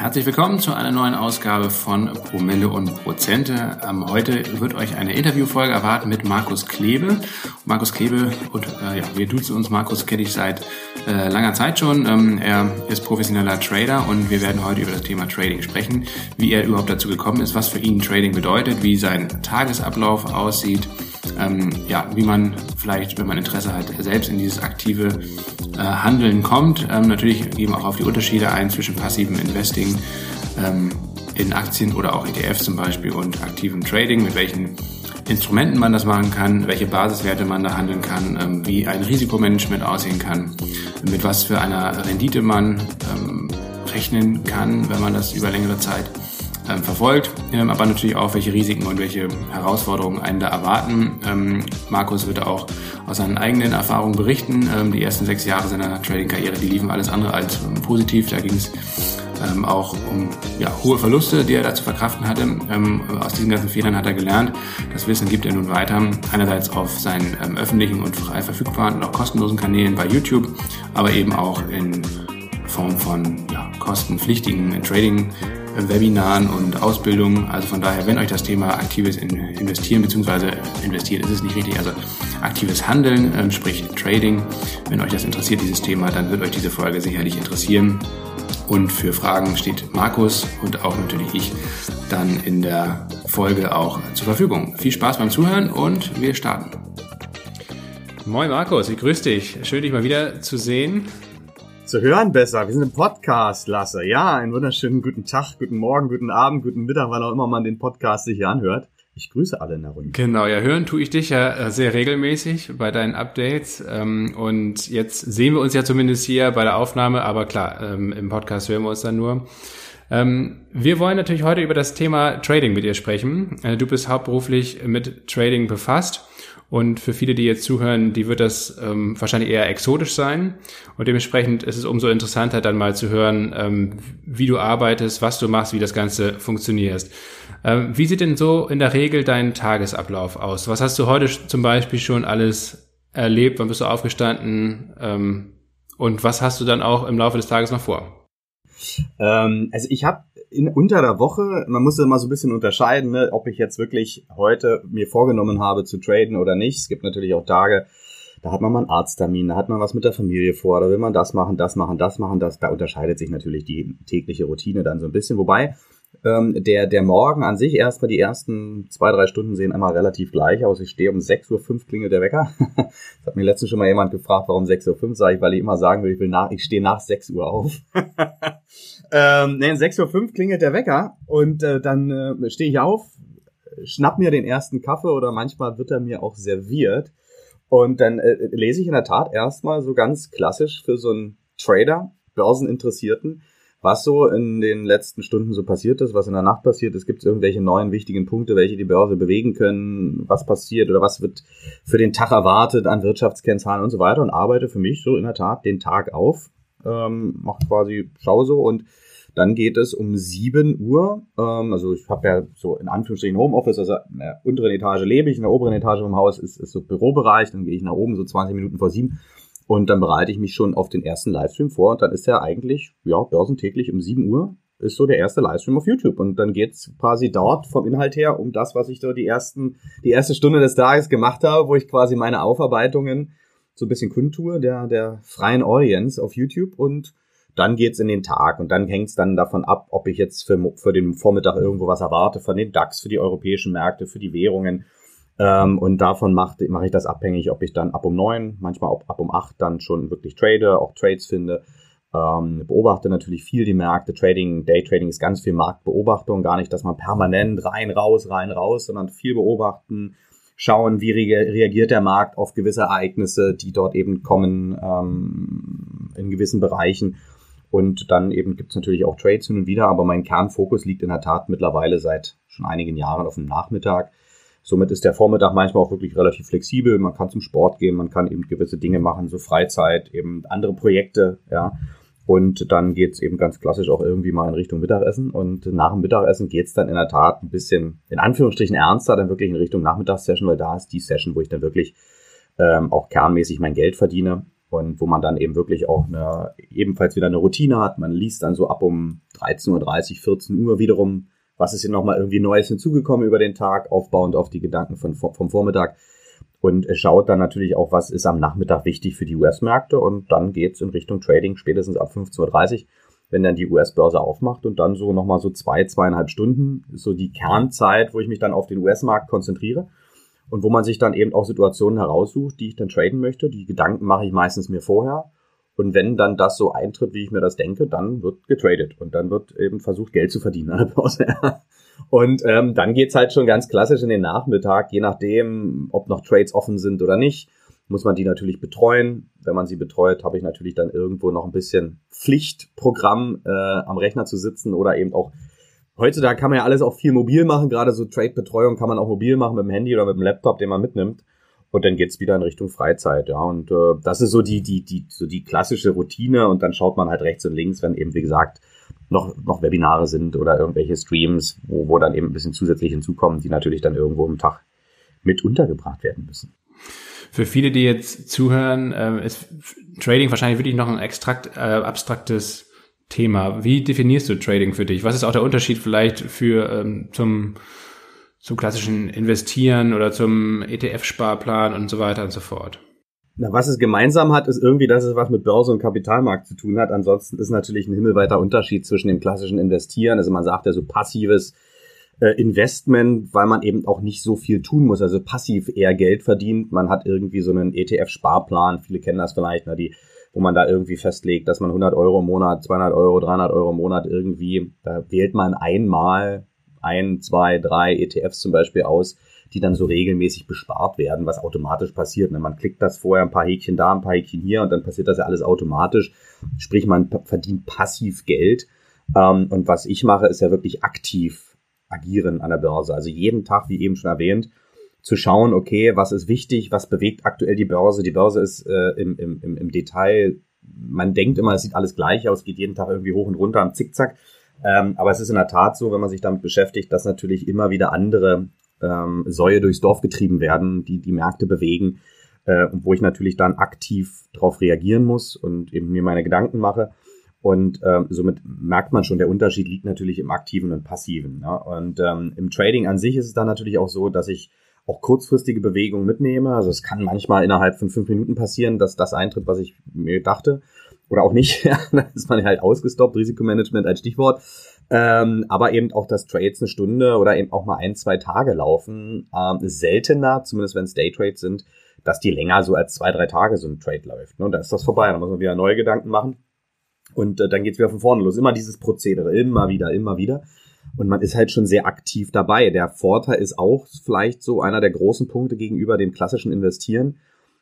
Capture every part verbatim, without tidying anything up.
Herzlich willkommen zu einer neuen Ausgabe von Promille und Prozente. Ähm, heute wird euch eine Interviewfolge erwarten mit Markus Klebe. Markus Klebe, und äh, ja, wir duzen uns, Markus kenne ich seit äh, langer Zeit schon. Ähm, er ist professioneller Trader und wir werden heute über das Thema Trading sprechen, wie er überhaupt dazu gekommen ist, was für ihn Trading bedeutet, wie sein Tagesablauf aussieht, ähm, ja, wie man vielleicht, wenn man Interesse hat, selbst in dieses aktive äh, Handeln kommt. Ähm, natürlich gehen wir auch auf die Unterschiede ein zwischen passivem Investing ähm, in Aktien oder auch E T Fs zum Beispiel und aktivem Trading, mit welchen Instrumenten man das machen kann, welche Basiswerte man da handeln kann, ähm, wie ein Risikomanagement aussehen kann, mit was für einer Rendite man ähm, rechnen kann, wenn man das über längere Zeit ähm, verfolgt, ähm, aber natürlich auch, welche Risiken und welche Herausforderungen einen da erwarten. Ähm, Markus wird auch aus seinen eigenen Erfahrungen berichten. Ähm, die ersten sechs Jahre seiner Trading-Karriere, die liefen alles andere als ähm, positiv. Da ging es ähm, auch um ja, hohe Verluste, die er da zu verkraften hatte. Ähm, aus diesen ganzen Fehlern hat er gelernt. Das Wissen gibt er nun weiter. Einerseits auf seinen ähm, öffentlichen und frei verfügbaren und auch kostenlosen Kanälen bei YouTube, aber eben auch in Form von ja, kostenpflichtigen Trading-Webinaren und Ausbildungen. Also von daher, wenn euch das Thema aktives Investieren, beziehungsweise investieren ist es nicht richtig, also aktives Handeln, ähm, sprich Trading, wenn euch das interessiert, dieses Thema, dann wird euch diese Folge sicherlich interessieren. Und für Fragen steht Markus und auch natürlich ich dann in der Folge auch zur Verfügung. Viel Spaß beim Zuhören und wir starten. Moin Markus, ich grüße dich. Schön, dich mal wieder zu sehen. Zu hören besser. Wir sind im Podcast, Lasse. Ja, einen wunderschönen guten Tag, guten Morgen, guten Abend, guten Mittag, wann auch immer man den Podcast sich hier anhört. Ich grüße alle in der Runde. Genau, ja, hören tue ich dich ja sehr regelmäßig bei deinen Updates. Und jetzt sehen wir uns ja zumindest hier bei der Aufnahme, aber klar, im Podcast hören wir uns dann nur. Wir wollen natürlich heute über das Thema Trading mit dir sprechen. Du bist hauptberuflich mit Trading befasst. Und für viele, die jetzt zuhören, die wird das ähm, wahrscheinlich eher exotisch sein. Und dementsprechend ist es umso interessanter, dann mal zu hören, ähm, wie du arbeitest, was du machst, wie das Ganze funktioniert. Ähm, wie sieht denn so in der Regel dein Tagesablauf aus? Was hast du heute zum Beispiel schon alles erlebt? Wann bist du aufgestanden? Ähm, und was hast du dann auch im Laufe des Tages noch vor? Ähm, also ich habe in unter der Woche, man muss ja mal so ein bisschen unterscheiden, ne, ob ich jetzt wirklich heute mir vorgenommen habe zu traden oder nicht. Es gibt natürlich auch Tage, da hat man mal einen Arzttermin, da hat man was mit der Familie vor, da will man das machen, das machen, das machen, das. Da unterscheidet sich natürlich die tägliche Routine dann so ein bisschen. Wobei ähm, der der Morgen an sich erstmal die ersten zwei, drei Stunden sehen einmal relativ gleich aus. Ich stehe um sechs Uhr fünf, klingelt der Wecker. Das hat mir letztens schon mal jemand gefragt, warum sechs Uhr fünf, sage ich, weil ich immer sagen will, ich will nach, ich stehe nach sechs Uhr auf. ähm, nee, sechs Uhr fünf klingelt der Wecker und äh, dann äh, stehe ich auf, schnapp mir den ersten Kaffee oder manchmal wird er mir auch serviert und dann äh, lese ich in der Tat erstmal so ganz klassisch für so einen Trader, Börseninteressierten, was so in den letzten Stunden so passiert ist, was in der Nacht passiert ist. Gibt es irgendwelche neuen wichtigen Punkte, welche die Börse bewegen können, was passiert oder was wird für den Tag erwartet an Wirtschaftskennzahlen und so weiter und arbeite für mich so in der Tat den Tag auf, ähm, mache quasi, schau so und dann geht es um sieben Uhr, ähm, also ich habe ja so in Anführungsstrichen Homeoffice, also in der unteren Etage lebe ich, in der oberen Etage vom Haus ist, ist so Bürobereich, dann gehe ich nach oben so zwanzig Minuten vor sieben. Und dann bereite ich mich schon auf den ersten Livestream vor und dann ist ja eigentlich, ja, börsentäglich um sieben Uhr ist so der erste Livestream auf YouTube. Und dann geht's quasi dort vom Inhalt her um das, was ich so die ersten, die erste Stunde des Tages gemacht habe, wo ich quasi meine Aufarbeitungen so ein bisschen kundtue, der, der freien Audience auf YouTube und dann geht's in den Tag und dann hängt's dann davon ab, ob ich jetzt für, für den Vormittag irgendwo was erwarte, von den DAX, für die europäischen Märkte, für die Währungen. Ähm, und davon mache mach ich das abhängig, ob ich dann ab um neun, manchmal ab, ab um acht dann schon wirklich trade, auch Trades finde. Ähm, beobachte natürlich viel die Märkte. Trading, Daytrading ist ganz viel Marktbeobachtung. Gar nicht, dass man permanent rein, raus, rein, raus, sondern viel beobachten, schauen, wie re- reagiert der Markt auf gewisse Ereignisse, die dort eben kommen ähm, in gewissen Bereichen. Und dann eben gibt es natürlich auch Trades hin und wieder, aber mein Kernfokus liegt in der Tat mittlerweile seit schon einigen Jahren auf dem Nachmittag. Somit ist der Vormittag manchmal auch wirklich relativ flexibel. Man kann zum Sport gehen, man kann eben gewisse Dinge machen, so Freizeit, eben andere Projekte, ja. Und dann geht's eben ganz klassisch auch irgendwie mal in Richtung Mittagessen. Und nach dem Mittagessen geht's dann in der Tat ein bisschen, in Anführungsstrichen ernster, dann wirklich in Richtung Nachmittagssession, weil da ist die Session, wo ich dann wirklich ähm, auch kernmäßig mein Geld verdiene. Und wo man dann eben wirklich auch eine, ebenfalls wieder eine Routine hat. Man liest dann so ab um dreizehn Uhr dreißig, vierzehn Uhr wiederum, was ist hier nochmal irgendwie Neues hinzugekommen über den Tag, aufbauend auf die Gedanken von, vom Vormittag. Und schaut dann natürlich auch, was ist am Nachmittag wichtig für die U S-Märkte. Und dann geht's in Richtung Trading spätestens ab fünfzehn Uhr dreißig, wenn dann die U S-Börse aufmacht. Und dann so nochmal so zwei, zweieinhalb Stunden ist so die Kernzeit, wo ich mich dann auf den U S-Markt konzentriere. Und wo man sich dann eben auch Situationen heraussucht, die ich dann traden möchte. Die Gedanken mache ich meistens mir vorher. Und wenn dann das so eintritt, wie ich mir das denke, dann wird getradet. Und dann wird eben versucht, Geld zu verdienen an der Börse. Und ähm, dann geht's halt schon ganz klassisch in den Nachmittag. Je nachdem, ob noch Trades offen sind oder nicht, muss man die natürlich betreuen. Wenn man sie betreut, habe ich natürlich dann irgendwo noch ein bisschen Pflichtprogramm äh, am Rechner zu sitzen oder eben auch heutzutage kann man ja alles auch viel mobil machen, gerade so Trade-Betreuung kann man auch mobil machen mit dem Handy oder mit dem Laptop, den man mitnimmt. Und dann geht's wieder in Richtung Freizeit, ja. Und äh, das ist so die, die, die, so die klassische Routine. Und dann schaut man halt rechts und links, wenn eben, wie gesagt, noch, noch Webinare sind oder irgendwelche Streams, wo, wo dann eben ein bisschen zusätzlich hinzukommen, die natürlich dann irgendwo im Tag mit untergebracht werden müssen. Für viele, die jetzt zuhören, äh, ist Trading wahrscheinlich wirklich noch ein extrakt, äh, abstraktes Thema. Wie definierst du Trading für dich? Was ist auch der Unterschied vielleicht für ähm, zum zum klassischen Investieren oder zum E T F-Sparplan und so weiter und so fort? Na, was es gemeinsam hat, ist irgendwie, dass es was mit Börse und Kapitalmarkt zu tun hat. Ansonsten ist natürlich ein himmelweiter Unterschied zwischen dem klassischen Investieren, also man sagt ja so passives äh, Investment, weil man eben auch nicht so viel tun muss, also passiv eher Geld verdient. Man hat irgendwie so einen E T F-Sparplan, viele kennen das vielleicht, na, die wo man da irgendwie festlegt, dass man hundert Euro im Monat, zweihundert Euro, dreihundert Euro im Monat irgendwie, da wählt man einmal ein, zwei, drei E T Fs zum Beispiel aus, die dann so regelmäßig bespart werden, was automatisch passiert. Man klickt das vorher, ein paar Häkchen da, ein paar Häkchen hier und dann passiert das ja alles automatisch. Sprich, man verdient passiv Geld. Und was ich mache, ist ja wirklich aktiv agieren an der Börse. Also jeden Tag, wie eben schon erwähnt, zu schauen, okay, was ist wichtig, was bewegt aktuell die Börse. Die Börse ist äh, im, im, im Detail, man denkt immer, es sieht alles gleich aus, geht jeden Tag irgendwie hoch und runter am Zickzack. Ähm, aber es ist in der Tat so, wenn man sich damit beschäftigt, dass natürlich immer wieder andere ähm, Säue durchs Dorf getrieben werden, die die Märkte bewegen, äh, wo ich natürlich dann aktiv darauf reagieren muss und eben mir meine Gedanken mache. Und ähm, somit merkt man schon, der Unterschied liegt natürlich im Aktiven und Passiven. Ja? Und ähm, im Trading an sich ist es dann natürlich auch so, dass ich auch kurzfristige Bewegungen mitnehme. Also es kann manchmal innerhalb von fünf Minuten passieren, dass das eintritt, was ich mir dachte. Oder auch nicht. Dann ist man halt ausgestoppt. Risikomanagement als Stichwort. Ähm, aber eben auch, dass Trades eine Stunde oder eben auch mal ein, zwei Tage laufen. Ähm, seltener, zumindest wenn es Daytrades sind, dass die länger so als zwei, drei Tage so ein Trade läuft. Und dann ist das vorbei. Dann muss man wieder neue Gedanken machen. Und äh, dann geht's wieder von vorne los. Immer dieses Prozedere. Immer wieder, immer wieder. Und man ist halt schon sehr aktiv dabei. Der Vorteil ist auch vielleicht so einer der großen Punkte gegenüber dem klassischen Investieren,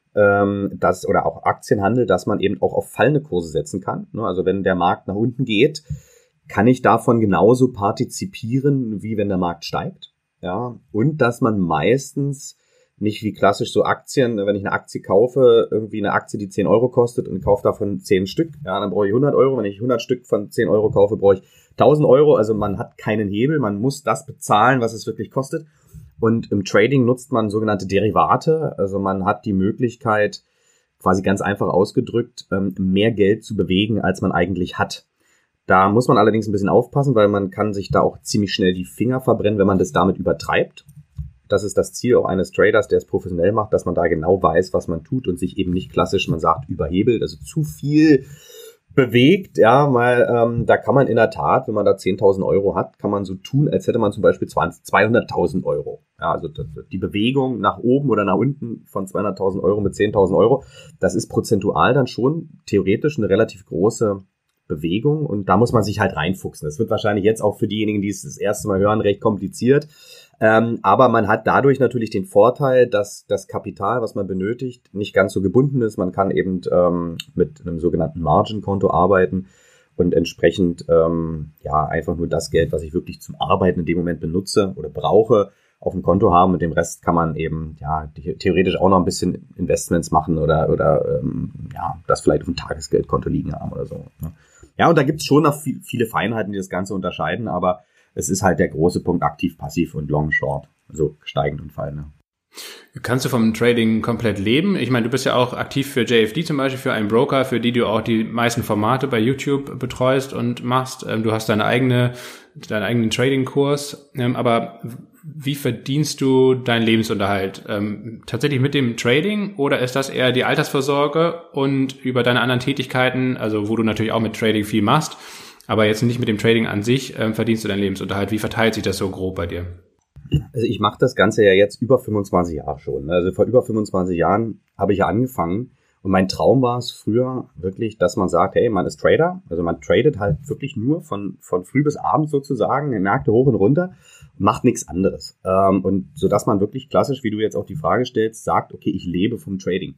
ähm, dass, oder auch Aktienhandel, dass man eben auch auf fallende Kurse setzen kann. Also wenn der Markt nach unten geht, kann ich davon genauso partizipieren, wie wenn der Markt steigt. Ja, und dass man meistens nicht wie klassisch so Aktien, wenn ich eine Aktie kaufe, irgendwie eine Aktie, die zehn Euro kostet und kaufe davon zehn Stück, ja, dann brauche ich hundert Euro. Wenn ich hundert Stück von zehn Euro kaufe, brauche ich tausend Euro. Also man hat keinen Hebel, man muss das bezahlen, was es wirklich kostet. Und im Trading nutzt man sogenannte Derivate. Also man hat die Möglichkeit, quasi ganz einfach ausgedrückt, mehr Geld zu bewegen, als man eigentlich hat. Da muss man allerdings ein bisschen aufpassen, weil man kann sich da auch ziemlich schnell die Finger verbrennen, wenn man das damit übertreibt. Das ist das Ziel auch eines Traders, der es professionell macht, dass man da genau weiß, was man tut und sich eben nicht klassisch, man sagt, überhebelt, also zu viel bewegt. Ja, weil ähm, da kann man in der Tat, wenn man da zehntausend Euro hat, kann man so tun, als hätte man zum Beispiel zweihunderttausend Euro. Ja, also die Bewegung nach oben oder nach unten von zweihunderttausend Euro mit zehntausend Euro, das ist prozentual dann schon theoretisch eine relativ große Bewegung und da muss man sich halt reinfuchsen. Das wird wahrscheinlich jetzt auch für diejenigen, die es das erste Mal hören, recht kompliziert. Ähm, aber man hat dadurch natürlich den Vorteil, dass das Kapital, was man benötigt, nicht ganz so gebunden ist. Man kann eben ähm, mit einem sogenannten Margin-Konto arbeiten und entsprechend ähm, ja einfach nur das Geld, was ich wirklich zum Arbeiten in dem Moment benutze oder brauche, auf dem Konto haben. Mit dem Rest kann man eben ja theoretisch auch noch ein bisschen Investments machen oder oder ähm, ja das vielleicht auf dem Tagesgeldkonto liegen haben oder so. Ne? Ja, und da gibt's schon noch viel, viele Feinheiten, die das Ganze unterscheiden, aber es ist halt der große Punkt aktiv, passiv und long, short, also steigend und fallend. Ne? Kannst du vom Trading komplett leben? Ich meine, du bist ja auch aktiv für J F D zum Beispiel, für einen Broker, für die du auch die meisten Formate bei YouTube betreust und machst. Du hast deine eigene, deinen eigenen Trading-Kurs. Aber wie verdienst du deinen Lebensunterhalt? Tatsächlich mit dem Trading oder ist das eher die Altersvorsorge und über deine anderen Tätigkeiten, also wo du natürlich auch mit Trading viel machst, aber jetzt nicht mit dem Trading an sich, verdienst du deinen Lebensunterhalt? Wie verteilt sich das so grob bei dir? Also ich mache das Ganze ja jetzt über fünfundzwanzig Jahre schon. Also vor über fünfundzwanzig Jahren habe ich ja angefangen und mein Traum war es früher wirklich, dass man sagt, hey, man ist Trader, also man tradet halt wirklich nur von von früh bis abend sozusagen, Märkte hoch und runter, macht nichts anderes. Ähm, und so dass man wirklich klassisch, wie du jetzt auch die Frage stellst, sagt, okay, ich lebe vom Trading.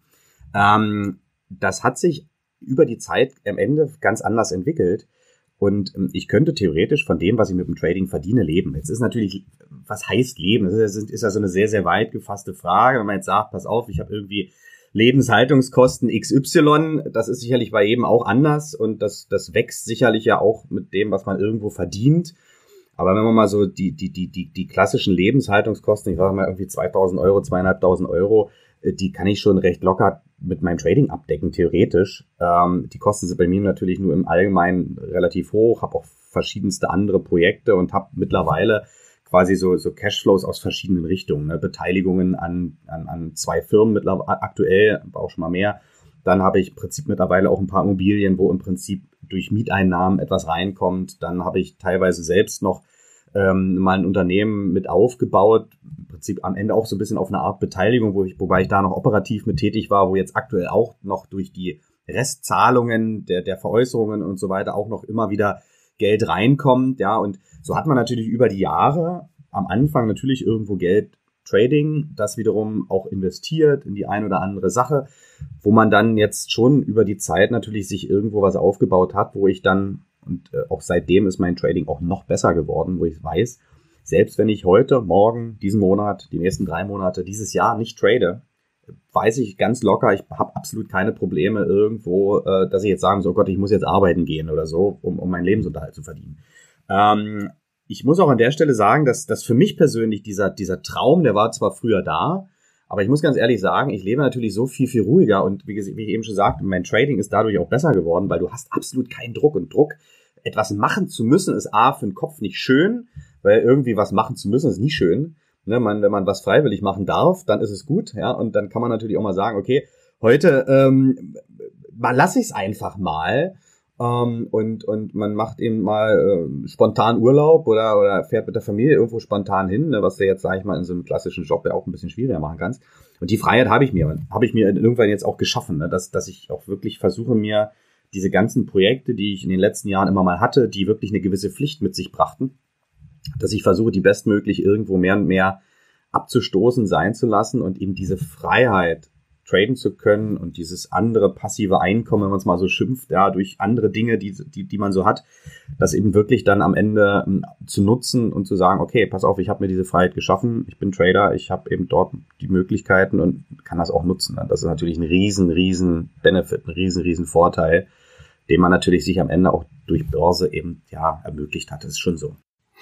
Ähm, das hat sich über die Zeit am Ende ganz anders entwickelt. Und ich könnte theoretisch von dem, was ich mit dem Trading verdiene, leben. Jetzt ist natürlich, was heißt leben? Das ist, ist ja so eine sehr, sehr weit gefasste Frage. Wenn man jetzt sagt, pass auf, ich habe irgendwie Lebenshaltungskosten X Y, das ist sicherlich bei jedem auch anders und das, das wächst sicherlich ja auch mit dem, was man irgendwo verdient. Aber wenn man mal so die, die, die, die, die klassischen Lebenshaltungskosten, ich sage mal irgendwie zweitausend Euro, zweieinhalbtausend Euro, die kann ich schon recht locker mit meinem Trading abdecken, theoretisch. Ähm, die Kosten sind bei mir natürlich nur im Allgemeinen relativ hoch, habe auch verschiedenste andere Projekte und habe mittlerweile quasi so so Cashflows aus verschiedenen Richtungen, ne? Beteiligungen an, an an zwei Firmen mittlerweile aktuell, auch schon mal mehr. Dann habe ich im Prinzip mittlerweile auch ein paar Immobilien, wo im Prinzip durch Mieteinnahmen etwas reinkommt. Dann habe ich teilweise selbst noch ähm, mal ein Unternehmen mit aufgebaut, im Prinzip am Ende auch so ein bisschen auf eine Art Beteiligung, wo ich, wobei ich da noch operativ mit tätig war, wo jetzt aktuell auch noch durch die Restzahlungen der, der Veräußerungen und so weiter auch noch immer wieder Geld reinkommt, ja, und so hat man natürlich über die Jahre am Anfang natürlich irgendwo Geld Trading, das wiederum auch investiert in die ein oder andere Sache, wo man dann jetzt schon über die Zeit natürlich sich irgendwo was aufgebaut hat, wo ich dann, und äh, auch seitdem ist mein Trading auch noch besser geworden, wo ich weiß, selbst wenn ich heute, morgen, diesen Monat, die nächsten drei Monate, dieses Jahr nicht trade, weiß ich ganz locker, ich habe absolut keine Probleme irgendwo, äh, dass ich jetzt sagen so, oh Gott, ich muss jetzt arbeiten gehen oder so, um, um meinen Lebensunterhalt zu verdienen. Ähm, ich muss auch an der Stelle sagen, dass, dass für mich persönlich dieser, dieser Traum, der war zwar früher da, aber ich muss ganz ehrlich sagen, ich lebe natürlich so viel, viel ruhiger und wie, wie ich eben schon sagte, mein Trading ist dadurch auch besser geworden, weil du hast absolut keinen Druck und Druck. Etwas machen zu müssen ist A, für den Kopf nicht schön, weil irgendwie was machen zu müssen ist nie schön. Ne, man, wenn man was freiwillig machen darf, dann ist es gut, ja, und dann kann man natürlich auch mal sagen, okay, heute ähm, mal lasse ich es einfach mal ähm, und und man macht eben mal äh, spontan Urlaub oder oder fährt mit der Familie irgendwo spontan hin, ne, was du jetzt, sage ich mal, in so einem klassischen Job ja auch ein bisschen schwieriger machen kannst. Und die Freiheit habe ich mir, habe ich mir irgendwann jetzt auch geschaffen, ne, dass dass ich auch wirklich versuche, mir diese ganzen Projekte, die ich in den letzten Jahren immer mal hatte, die wirklich eine gewisse Pflicht mit sich brachten, dass ich versuche, die bestmöglich irgendwo mehr und mehr abzustoßen sein zu lassen und eben diese Freiheit traden zu können und dieses andere passive Einkommen, wenn man es mal so schimpft, ja, durch andere Dinge, die, die, die man so hat, das eben wirklich dann am Ende m, zu nutzen und zu sagen, okay, pass auf, ich habe mir diese Freiheit geschaffen, ich bin Trader, ich habe eben dort die Möglichkeiten und kann das auch nutzen. Das ist natürlich ein riesen, riesen Benefit, ein riesen, riesen Vorteil, den man natürlich sich am Ende auch durch Börse eben, ja, ermöglicht hat. Das ist schon so.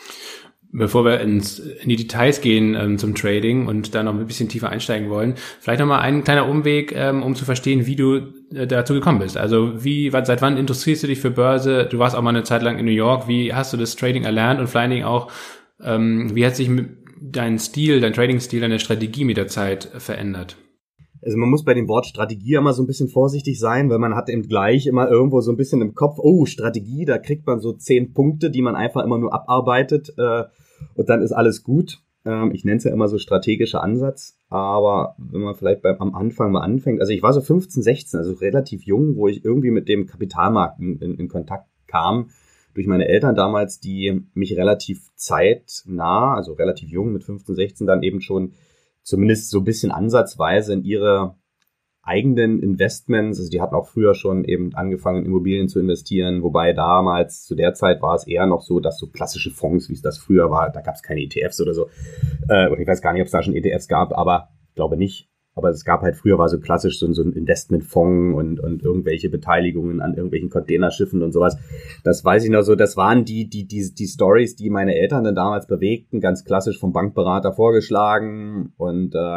Bevor wir ins, in die Details gehen ähm, zum Trading und da noch ein bisschen tiefer einsteigen wollen, vielleicht nochmal ein kleiner Umweg, ähm, um zu verstehen, wie du äh, dazu gekommen bist. Also wie, seit wann interessierst du dich für Börse? Du warst auch mal eine Zeit lang in New York. Wie hast du das Trading erlernt und vor allen Dingen auch, ähm, wie hat sich dein Stil, dein Trading-Stil, deine Strategie mit der Zeit verändert? Also man muss bei dem Wort Strategie immer so ein bisschen vorsichtig sein, weil man hat eben gleich immer irgendwo so ein bisschen im Kopf, oh, Strategie, da kriegt man so zehn Punkte, die man einfach immer nur abarbeitet äh, und dann ist alles gut. Ähm, ich nenne es ja immer so strategischer Ansatz, aber wenn man vielleicht beim, am Anfang mal anfängt, also ich war so fünfzehn, sechzehn, also relativ jung, wo ich irgendwie mit dem Kapitalmarkt in, in, in Kontakt kam, durch meine Eltern damals, die mich relativ zeitnah, also relativ jung mit fünfzehn, sechzehn dann eben schon zumindest so ein bisschen ansatzweise in ihre eigenen Investments, also die hatten auch früher schon eben angefangen, in Immobilien zu investieren, wobei damals, zu der Zeit war es eher noch so, dass so klassische Fonds, wie es das früher war, da gab es keine E T Fs oder so, äh, und ich weiß gar nicht, ob es da schon E T Fs gab, aber ich glaube nicht, aber es gab halt früher, war so klassisch so, so ein Investmentfonds und, und irgendwelche Beteiligungen an irgendwelchen Containerschiffen und sowas, das weiß ich noch so, das waren die, die, die, die Stories, die meine Eltern dann damals bewegten, ganz klassisch vom Bankberater vorgeschlagen und äh,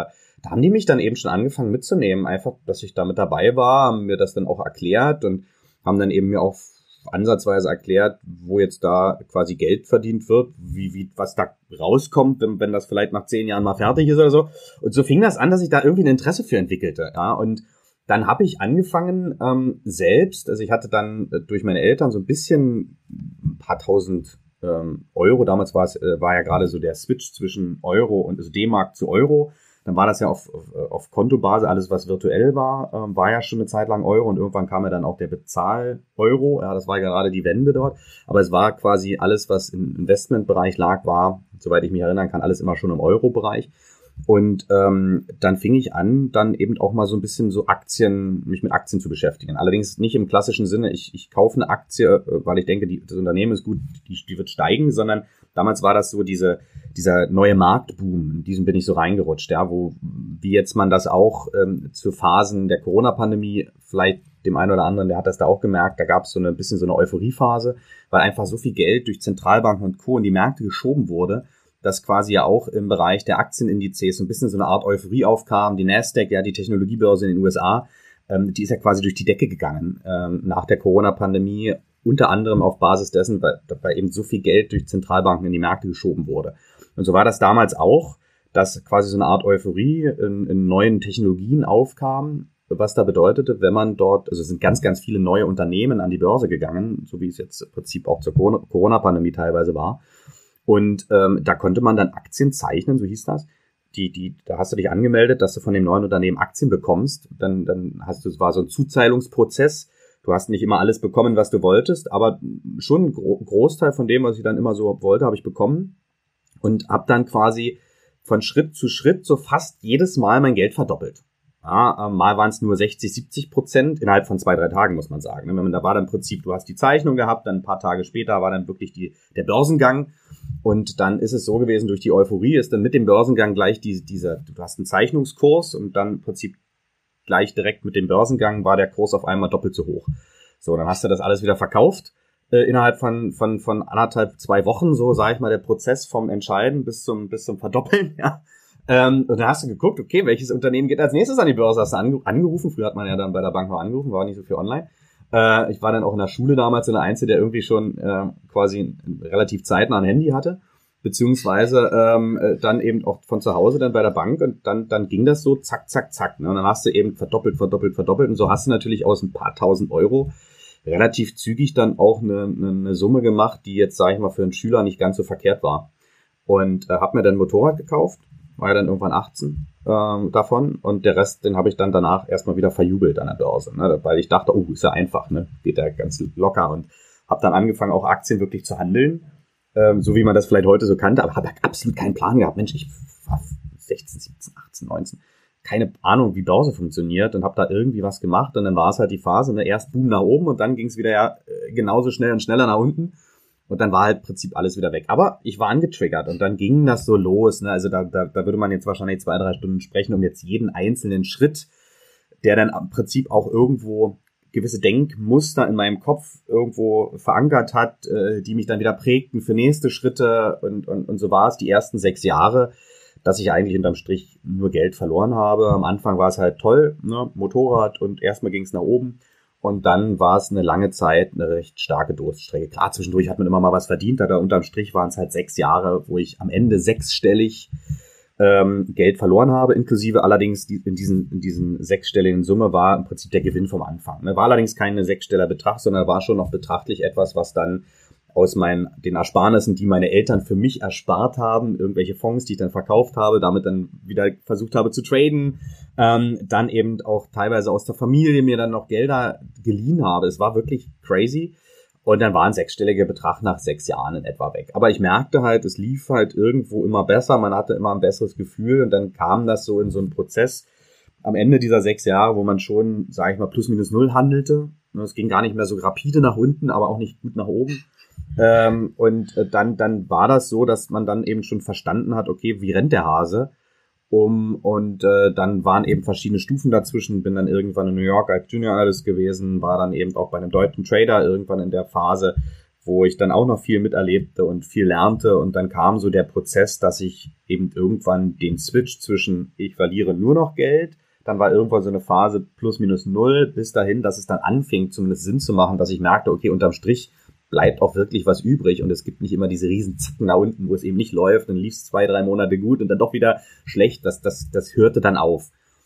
da haben die mich dann eben schon angefangen mitzunehmen, einfach, dass ich da mit dabei war, haben mir das dann auch erklärt und haben dann eben mir auch ansatzweise erklärt, wo jetzt da quasi Geld verdient wird, wie, wie, was da rauskommt, wenn, wenn das vielleicht nach zehn Jahren mal fertig ist oder so. Und so fing das an, dass ich da irgendwie ein Interesse für entwickelte, ja, und dann habe ich angefangen ähm, selbst, also ich hatte dann äh, durch meine Eltern so ein bisschen ein paar tausend ähm, Euro, damals war es äh, war ja gerade so der Switch zwischen Euro und also D-Mark zu Euro. Dann war das ja auf, auf, auf Kontobasis, alles was virtuell war, ähm, war ja schon eine Zeit lang Euro und irgendwann kam ja dann auch der Bezahl-Euro. Ja, das war ja gerade die Wende dort. Aber es war quasi alles, was im Investmentbereich lag, war, soweit ich mich erinnern kann, alles immer schon im Euro-Bereich. Und ähm, dann fing ich an, dann eben auch mal so ein bisschen so Aktien, mich mit Aktien zu beschäftigen. Allerdings nicht im klassischen Sinne, ich, ich kaufe eine Aktie, weil ich denke, die, das Unternehmen ist gut, die, die wird steigen, sondern damals war das so diese, dieser neue Marktboom, in diesen bin ich so reingerutscht, ja, wo, wie jetzt man das auch ähm, zu Phasen der Corona-Pandemie, vielleicht dem einen oder anderen, der hat das da auch gemerkt, da gab es so ein bisschen so eine Euphoriephase, weil einfach so viel Geld durch Zentralbanken und Co. in die Märkte geschoben wurde, dass quasi ja auch im Bereich der Aktienindizes so ein bisschen so eine Art Euphorie aufkam. Die Nasdaq, ja, die Technologiebörse in den U S A, ähm, die ist ja quasi durch die Decke gegangen ähm, nach der Corona-Pandemie, unter anderem auf Basis dessen, weil, weil eben so viel Geld durch Zentralbanken in die Märkte geschoben wurde. Und so war das damals auch, dass quasi so eine Art Euphorie in, in neuen Technologien aufkam, was da bedeutete, wenn man dort, also es sind ganz, ganz viele neue Unternehmen an die Börse gegangen, so wie es jetzt im Prinzip auch zur Corona-Pandemie teilweise war. Und ähm, da konnte man dann Aktien zeichnen, so hieß das. Die, die, da hast du dich angemeldet, dass du von dem neuen Unternehmen Aktien bekommst. Dann, dann hast du, es war so ein Zuzahlungsprozess. Du hast nicht immer alles bekommen, was du wolltest, aber schon ein Gro- Großteil von dem, was ich dann immer so wollte, habe ich bekommen. Und habe dann quasi von Schritt zu Schritt so fast jedes Mal mein Geld verdoppelt. Ja, mal waren es nur sechzig, siebzig Prozent innerhalb von zwei, drei Tagen, muss man sagen. Wenn man, da war dann im Prinzip, du hast die Zeichnung gehabt, dann ein paar Tage später war dann wirklich die, der Börsengang. Und dann ist es so gewesen, durch die Euphorie ist dann mit dem Börsengang gleich die, dieser, du hast einen Zeichnungskurs und dann im Prinzip gleich direkt mit dem Börsengang war der Kurs auf einmal doppelt so hoch. So, dann hast du das alles wieder verkauft, äh, innerhalb von, von, von anderthalb, zwei Wochen, so sage ich mal, der Prozess vom Entscheiden bis zum, bis zum Verdoppeln, ja. Ähm, und dann hast du geguckt, okay, welches Unternehmen geht als nächstes an die Börse? Hast du ange- angerufen? Früher hat man ja dann bei der Bank noch angerufen, war nicht so viel online. Äh, ich war dann auch in der Schule damals in der Einzige, der irgendwie schon äh, quasi relativ zeitnah ein Handy hatte, beziehungsweise ähm, dann eben auch von zu Hause dann bei der Bank und dann dann ging das so zack, zack, zack. Ne? Und dann hast du eben verdoppelt, verdoppelt, verdoppelt und so hast du natürlich aus ein paar tausend Euro relativ zügig dann auch eine, eine, eine Summe gemacht, die jetzt, sage ich mal, für einen Schüler nicht ganz so verkehrt war. Und äh, habe mir dann ein Motorrad gekauft, war ja dann irgendwann achtzehn ähm, davon und der Rest, den habe ich dann danach erstmal wieder verjubelt an der Börse, ne? Weil ich dachte, oh, ist ja einfach, ne? Geht ja ganz locker und habe dann angefangen, auch Aktien wirklich zu handeln, ähm, so wie man das vielleicht heute so kannte, aber habe absolut keinen Plan gehabt. Mensch, ich war sechzehn, siebzehn, achtzehn, neunzehn, keine Ahnung, wie Börse funktioniert und habe da irgendwie was gemacht und dann war es halt die Phase, ne? Erst Boom nach oben und dann ging es wieder ja genauso schnell und schneller nach unten. Und dann war halt im Prinzip alles wieder weg. Aber ich war angetriggert und dann ging das so los. Ne? Also da, da, da würde man jetzt wahrscheinlich zwei, drei Stunden sprechen, um jetzt jeden einzelnen Schritt, der dann im Prinzip auch irgendwo gewisse Denkmuster in meinem Kopf irgendwo verankert hat, äh, die mich dann wieder prägten für nächste Schritte. Und, und, und so war es die ersten sechs Jahre, dass ich eigentlich unterm Strich nur Geld verloren habe. Am Anfang war es halt toll, ne? Motorrad und erstmal ging es nach oben. Und dann war es eine lange Zeit eine recht starke Durststrecke. Klar, zwischendurch hat man immer mal was verdient, aber unterm Strich waren es halt sechs Jahre, wo ich am Ende sechsstellig ähm, Geld verloren habe, inklusive allerdings die, in diesen in diesen sechsstelligen Summe war im Prinzip der Gewinn vom Anfang. Ne? War allerdings keine sechssteller Betrag, sondern war schon noch betrachtlich etwas, was dann aus meinen den Ersparnissen, die meine Eltern für mich erspart haben, irgendwelche Fonds, die ich dann verkauft habe, damit dann wieder versucht habe zu traden, ähm, dann eben auch teilweise aus der Familie mir dann noch Gelder geliehen habe. Es war wirklich crazy. Und dann war ein sechsstelliger Betrag nach sechs Jahren in etwa weg. Aber ich merkte halt, es lief halt irgendwo immer besser, man hatte immer ein besseres Gefühl und dann kam das so in so einen Prozess am Ende dieser sechs Jahre, wo man schon, sage ich mal, plus minus null handelte. Es ging gar nicht mehr so rapide nach unten, aber auch nicht gut nach oben. Ähm, und äh, dann, dann war das so, dass man dann eben schon verstanden hat, okay, wie rennt der Hase? Um, und äh, dann waren eben verschiedene Stufen dazwischen, bin dann irgendwann in New York als Junior Analyst gewesen, war dann eben auch bei einem deutschen Trader irgendwann in der Phase, wo ich dann auch noch viel miterlebte und viel lernte. Und dann kam so der Prozess, dass ich eben irgendwann den Switch zwischen ich verliere nur noch Geld, dann war irgendwann so eine Phase plus minus null, bis dahin, dass es dann anfing, zumindest Sinn zu machen, dass ich merkte, okay, unterm Strich bleibt auch wirklich was übrig und es gibt nicht immer diese riesen Zacken da unten, wo es eben nicht läuft, dann lief es zwei, drei Monate gut und dann doch wieder schlecht. Das, das, das hörte dann auf.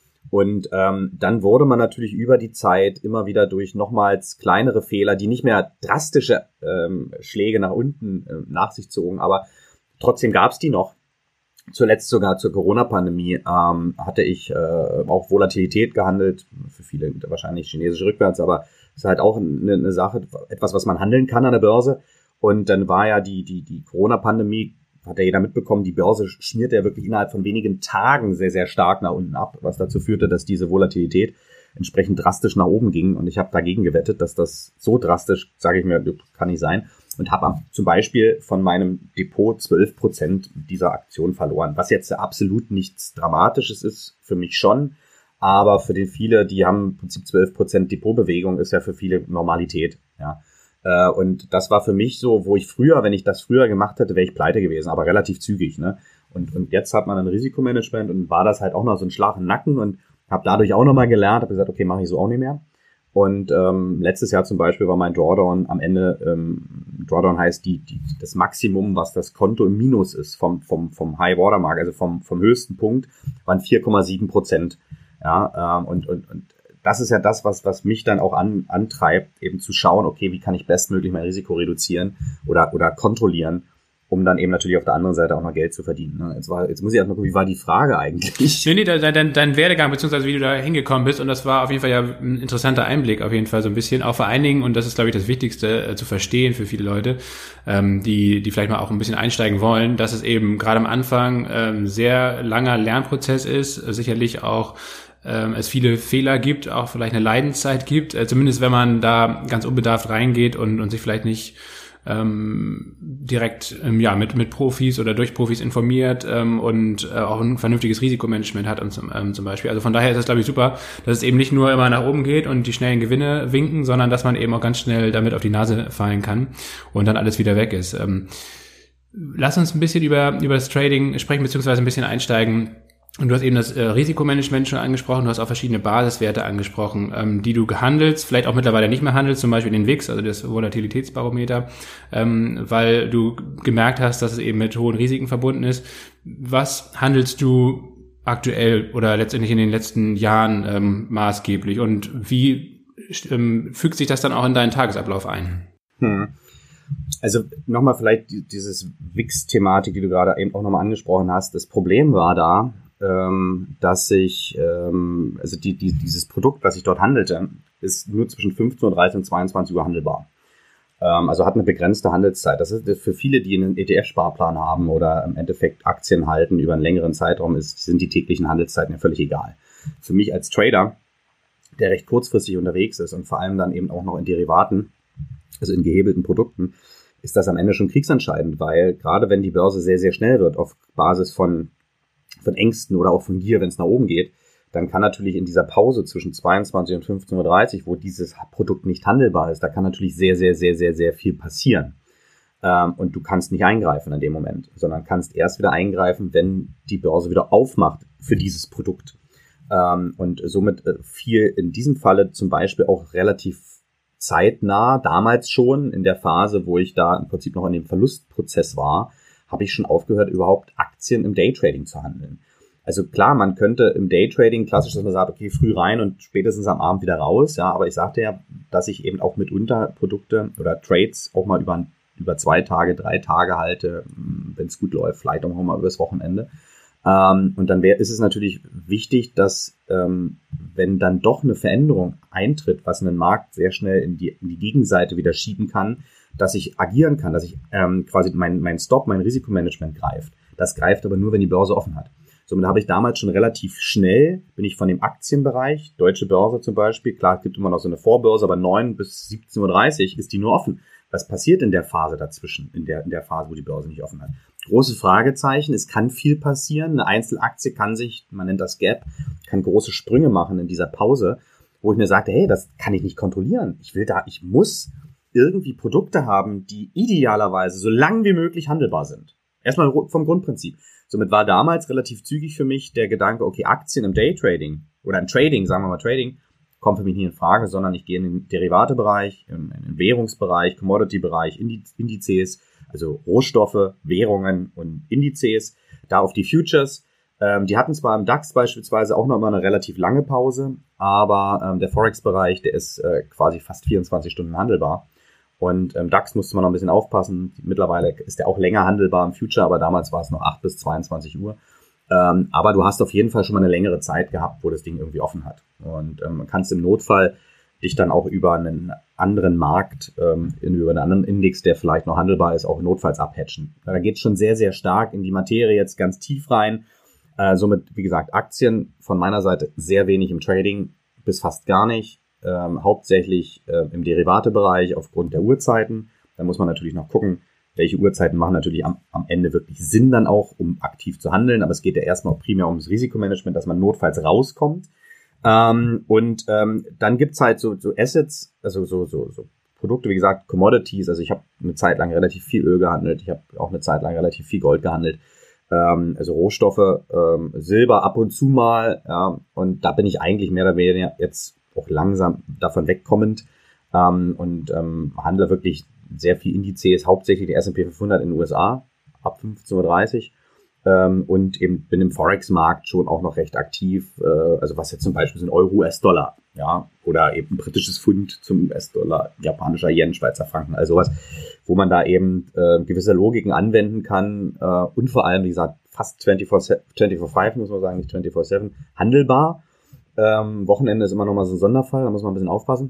Und ähm, dann wurde man natürlich über die Zeit immer wieder durch nochmals kleinere Fehler, die nicht mehr drastische ähm, Schläge nach unten äh, nach sich zogen, aber trotzdem gab es die noch. Zuletzt sogar zur Corona-Pandemie ähm, hatte ich äh, auch Volatilität gehandelt, für viele wahrscheinlich chinesisch rückwärts, aber es ist halt auch eine, eine Sache, etwas, was man handeln kann an der Börse. Und dann war ja die die die Corona-Pandemie, hat ja jeder mitbekommen, die Börse schmierte ja wirklich innerhalb von wenigen Tagen sehr, sehr stark nach unten ab, was dazu führte, dass diese Volatilität entsprechend drastisch nach oben ging. Und ich habe dagegen gewettet, dass das so drastisch, sage ich mir, kann nicht sein. Und habe zum Beispiel von meinem Depot zwölf Prozent dieser Aktion verloren, was jetzt absolut nichts Dramatisches ist, für mich schon, aber für den viele, die haben im Prinzip zwölf Prozent Depotbewegung, ist ja für viele Normalität, ja. Und das war für mich so, wo ich früher, wenn ich das früher gemacht hätte, wäre ich pleite gewesen, aber relativ zügig, ne. Und, und jetzt hat man ein Risikomanagement und war das halt auch noch so ein Schlag im Nacken und habe dadurch auch nochmal gelernt, habe gesagt, okay, mache ich so auch nicht mehr. Und ähm, letztes Jahr zum Beispiel war mein Drawdown am Ende, ähm, Drawdown heißt die, die das Maximum, was das Konto im Minus ist vom vom vom High Watermark, also vom vom höchsten Punkt, waren vier Komma sieben Prozent. Ja, ähm, und und und das ist ja das, was was mich dann auch an, antreibt, eben zu schauen, okay, wie kann ich bestmöglich mein Risiko reduzieren oder oder kontrollieren, um dann eben natürlich auf der anderen Seite auch noch Geld zu verdienen. Jetzt, war, jetzt muss ich erstmal gucken, wie war die Frage eigentlich? Nee, nee, dein, dein Werdegang, beziehungsweise wie du da hingekommen bist, und das war auf jeden Fall ja ein interessanter Einblick, auf jeden Fall so ein bisschen, auch vor allen Dingen, und das ist, glaube ich, das Wichtigste äh, zu verstehen für viele Leute, ähm, die die vielleicht mal auch ein bisschen einsteigen wollen, dass es eben gerade am Anfang ähm, sehr langer Lernprozess ist, äh, sicherlich auch ähm, es viele Fehler gibt, auch vielleicht eine Leidenszeit gibt, äh, zumindest wenn man da ganz unbedarft reingeht und, und sich vielleicht nicht Ähm, direkt ähm, ja mit mit Profis oder durch Profis informiert ähm, und äh, auch ein vernünftiges Risikomanagement hat und zum, ähm, zum Beispiel. Also von daher ist das, glaube ich, super, dass es eben nicht nur immer nach oben geht und die schnellen Gewinne winken, sondern dass man eben auch ganz schnell damit auf die Nase fallen kann und dann alles wieder weg ist. Ähm, lass uns ein bisschen über über das Trading sprechen, beziehungsweise ein bisschen einsteigen. Und du hast eben das äh, Risikomanagement schon angesprochen, du hast auch verschiedene Basiswerte angesprochen, ähm, die du handelst, vielleicht auch mittlerweile nicht mehr handelst, zum Beispiel den W I X, also das Volatilitätsbarometer, ähm, weil du gemerkt hast, dass es eben mit hohen Risiken verbunden ist. Was handelst du aktuell oder letztendlich in den letzten Jahren ähm, maßgeblich und wie ähm, fügt sich das dann auch in deinen Tagesablauf ein? Hm. Also nochmal vielleicht dieses W I X-Thematik, die du gerade eben auch nochmal angesprochen hast. Das Problem war da, ähm, dass ich, ähm, also die, die, dieses Produkt, was ich dort handelte, ist nur zwischen fünfzehn Uhr dreißig und zweiundzwanzig Uhr handelbar. Ähm, also hat eine begrenzte Handelszeit. Das ist für viele, die einen E T F-Sparplan haben oder im Endeffekt Aktien halten über einen längeren Zeitraum, ist, sind die täglichen Handelszeiten ja völlig egal. Für mich als Trader, der recht kurzfristig unterwegs ist und vor allem dann eben auch noch in Derivaten, also in gehebelten Produkten, ist das am Ende schon kriegsentscheidend, weil gerade wenn die Börse sehr, sehr schnell wird, auf Basis von, von Ängsten oder auch von Gier, wenn es nach oben geht, dann kann natürlich in dieser Pause zwischen zweiundzwanzig und fünfzehn Uhr dreißig, wo dieses Produkt nicht handelbar ist, da kann natürlich sehr, sehr, sehr, sehr, sehr viel passieren. Ähm, und du kannst nicht eingreifen in dem Moment, sondern kannst erst wieder eingreifen, wenn die Börse wieder aufmacht für dieses Produkt. Ähm, und somit äh, fiel in diesem Falle zum Beispiel auch relativ zeitnah, damals schon in der Phase, wo ich da im Prinzip noch in dem Verlustprozess war, habe ich schon aufgehört, überhaupt Aktien im Daytrading zu handeln. Also klar, man könnte im Daytrading klassisch, dass man sagt, okay, früh rein und spätestens am Abend wieder raus, ja, aber ich sagte ja, dass ich eben auch mitunter Produkte oder Trades auch mal über, über zwei Tage, drei Tage halte, wenn es gut läuft, vielleicht auch mal übers Wochenende. Ähm, und dann wär, ist es natürlich wichtig, dass ähm, wenn dann doch eine Veränderung eintritt, was einen Markt sehr schnell in die, in die Gegenseite wieder schieben kann, dass ich agieren kann, dass ich ähm, quasi mein, mein Stop, mein Risikomanagement greift. Das greift aber nur, wenn die Börse offen hat. Somit habe ich damals schon relativ schnell, bin ich von dem Aktienbereich, Deutsche Börse zum Beispiel, klar, es gibt immer noch so eine Vorbörse, aber neun bis siebzehn Uhr dreißig ist die nur offen. Was passiert in der Phase dazwischen, in der, in der Phase, wo die Börse nicht offen hat? Große Fragezeichen, es kann viel passieren. Eine Einzelaktie kann sich, man nennt das Gap, kann große Sprünge machen in dieser Pause, wo ich mir sagte, hey, das kann ich nicht kontrollieren. Ich will da, ich muss irgendwie Produkte haben, die idealerweise so lang wie möglich handelbar sind. Erstmal vom Grundprinzip. Somit war damals relativ zügig für mich der Gedanke, okay, Aktien im Daytrading oder im Trading, sagen wir mal Trading, kommt für mich nie in Frage, sondern ich gehe in den Derivatebereich, in den Währungsbereich, Commodity-Bereich, Indizes, also Rohstoffe, Währungen und Indizes, da auf die Futures. Ähm, die hatten zwar im DAX beispielsweise auch nochmal eine relativ lange Pause, aber ähm, der Forex-Bereich, der ist äh, quasi fast vierundzwanzig Stunden handelbar. Und im DAX musste man noch ein bisschen aufpassen. Mittlerweile ist der auch länger handelbar im Future, aber damals war es noch acht bis zweiundzwanzig Uhr. Ähm, aber du hast auf jeden Fall schon mal eine längere Zeit gehabt, wo das Ding irgendwie offen hat. Und ähm, kannst im Notfall dich dann auch über einen anderen Markt, ähm, über einen anderen Index, der vielleicht noch handelbar ist, auch notfalls abhatchen. Da geht es schon sehr, sehr stark in die Materie jetzt ganz tief rein. Äh, somit, wie gesagt, Aktien von meiner Seite sehr wenig im Trading, bis fast gar nicht. Ähm, hauptsächlich äh, im Derivatebereich aufgrund der Uhrzeiten. Da muss man natürlich noch gucken, welche Uhrzeiten machen natürlich am, am Ende wirklich Sinn dann auch, um aktiv zu handeln. Aber es geht ja erstmal auch primär ums Risikomanagement, dass man notfalls rauskommt. Ähm, und ähm, dann gibt's halt so, so Assets, also so, so, so Produkte, wie gesagt, Commodities. Also ich habe eine Zeit lang relativ viel Öl gehandelt. Ich habe auch eine Zeit lang relativ viel Gold gehandelt. Ähm, also Rohstoffe, ähm, Silber ab und zu mal. Ja, und da bin ich eigentlich mehr oder weniger jetzt auch langsam davon wegkommend ähm, und ähm, handle wirklich sehr viel Indizes, hauptsächlich die S und P fünfhundert in den U S A ab fünfzehn Uhr dreißig ähm, und eben bin im Forex-Markt schon auch noch recht aktiv, äh, also was jetzt zum Beispiel sind Euro, U S-Dollar, ja, oder eben ein britisches Pfund zum U S-Dollar, japanischer Yen, Schweizer Franken, also was, wo man da eben äh, gewisse Logiken anwenden kann äh, und vor allem, wie gesagt, fast vierundzwanzig fünf, muss man sagen, nicht vierundzwanzig sieben, handelbar. Ähm, Wochenende ist immer noch mal so ein Sonderfall, da muss man ein bisschen aufpassen.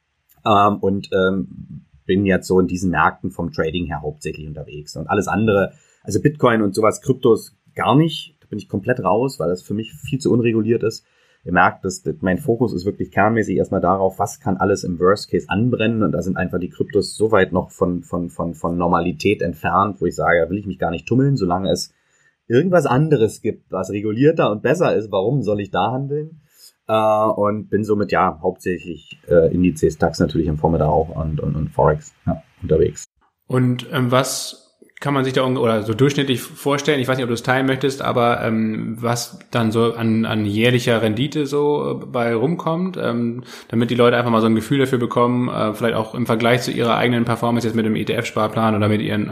Ähm, und ähm, bin jetzt so in diesen Märkten vom Trading her hauptsächlich unterwegs. Und alles andere, also Bitcoin und sowas, Kryptos gar nicht. Da bin ich komplett raus, weil das für mich viel zu unreguliert ist. Ihr merkt, dass, dass mein Fokus ist wirklich kernmäßig erstmal darauf, was kann alles im Worst Case anbrennen. Und da sind einfach die Kryptos so weit noch von, von, von, von Normalität entfernt, wo ich sage, da will ich mich gar nicht tummeln, solange es irgendwas anderes gibt, was regulierter und besser ist. Warum soll ich da handeln? Uh, und bin somit ja hauptsächlich äh, Indizes, DAX natürlich im Vormittag auch und, und, und Forex ja, unterwegs. Und ähm, was kann man sich da oder so durchschnittlich vorstellen? Ich weiß nicht, ob du es teilen möchtest, aber ähm, was dann so an, an jährlicher Rendite so äh, bei rumkommt, ähm, damit die Leute einfach mal so ein Gefühl dafür bekommen, äh, vielleicht auch im Vergleich zu ihrer eigenen Performance jetzt mit dem E T F-Sparplan oder mit ihren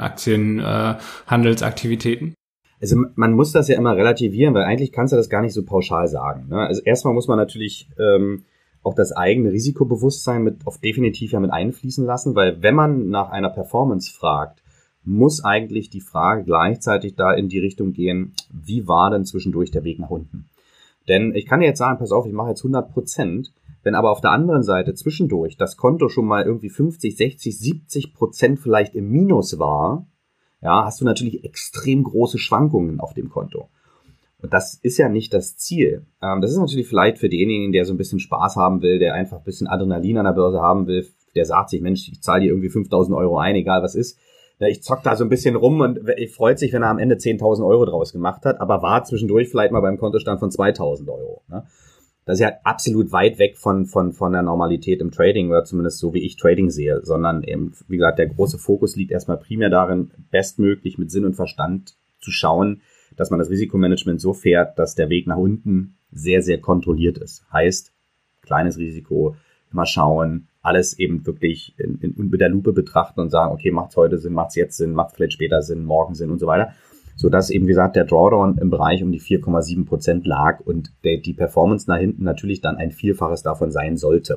Aktienhandelsaktivitäten? Äh, Also man muss das ja immer relativieren, weil eigentlich kannst du das gar nicht so pauschal sagen. Ne? Also erstmal muss man natürlich ähm, auch das eigene Risikobewusstsein mit auf definitiv ja mit einfließen lassen, weil wenn man nach einer Performance fragt, muss eigentlich die Frage gleichzeitig da in die Richtung gehen, wie war denn zwischendurch der Weg nach unten? Denn ich kann dir jetzt sagen, pass auf, ich mache jetzt hundert Prozent, wenn aber auf der anderen Seite zwischendurch das Konto schon mal irgendwie fünfzig, sechzig, siebzig Prozent vielleicht im Minus war, ja, hast du natürlich extrem große Schwankungen auf dem Konto. Und das ist ja nicht das Ziel. Ähm, das ist natürlich vielleicht für denjenigen, der so ein bisschen Spaß haben will, der einfach ein bisschen Adrenalin an der Börse haben will, der sagt sich, Mensch, ich zahle dir irgendwie fünftausend Euro ein, egal was ist. Ja, ich zock da so ein bisschen rum und ich freut sich, wenn er am Ende zehntausend Euro draus gemacht hat, aber war zwischendurch vielleicht mal beim Kontostand von zweitausend Euro. Ne? Das ist ja absolut weit weg von, von, von der Normalität im Trading oder zumindest so, wie ich Trading sehe, sondern eben, wie gesagt, der große Fokus liegt erstmal primär darin, bestmöglich mit Sinn und Verstand zu schauen, dass man das Risikomanagement so fährt, dass der Weg nach unten sehr, sehr kontrolliert ist. Heißt, kleines Risiko, immer schauen, alles eben wirklich in, in, mit der Lupe betrachten und sagen, okay, macht's heute Sinn, macht's jetzt Sinn, macht's vielleicht später Sinn, morgen Sinn und so weiter. Sodass eben, wie gesagt, der Drawdown im Bereich um die vier Komma sieben Prozent lag und der, die Performance nach hinten natürlich dann ein Vielfaches davon sein sollte.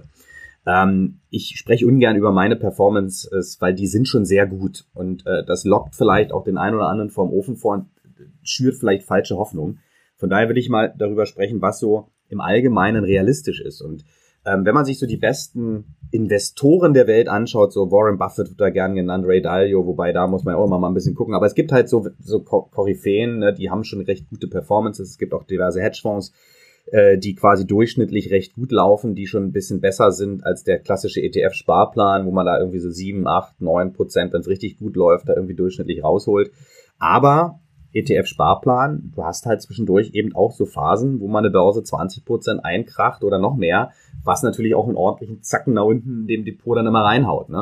Ähm, ich spreche ungern über meine Performances, weil die sind schon sehr gut und äh, das lockt vielleicht auch den einen oder anderen vorm Ofen vor und schürt vielleicht falsche Hoffnung. Von daher will ich mal darüber sprechen, was so im Allgemeinen realistisch ist. Und ähm, wenn man sich so die besten Investoren der Welt anschaut, so Warren Buffett wird da gern genannt, Ray Dalio, wobei da muss man auch immer mal ein bisschen gucken. Aber es gibt halt so, so Koryphäen, ne, die haben schon recht gute Performances. Es gibt auch diverse Hedgefonds, äh, die quasi durchschnittlich recht gut laufen, die schon ein bisschen besser sind als der klassische E T F-Sparplan, wo man da irgendwie so sieben, acht, neun Prozent, wenn es richtig gut läuft, da irgendwie durchschnittlich rausholt. Aber E T F-Sparplan, du hast halt zwischendurch eben auch so Phasen, wo man eine Börse zwanzig Prozent einkracht oder noch mehr, was natürlich auch einen ordentlichen Zacken nach unten in dem Depot dann immer reinhaut. Ne?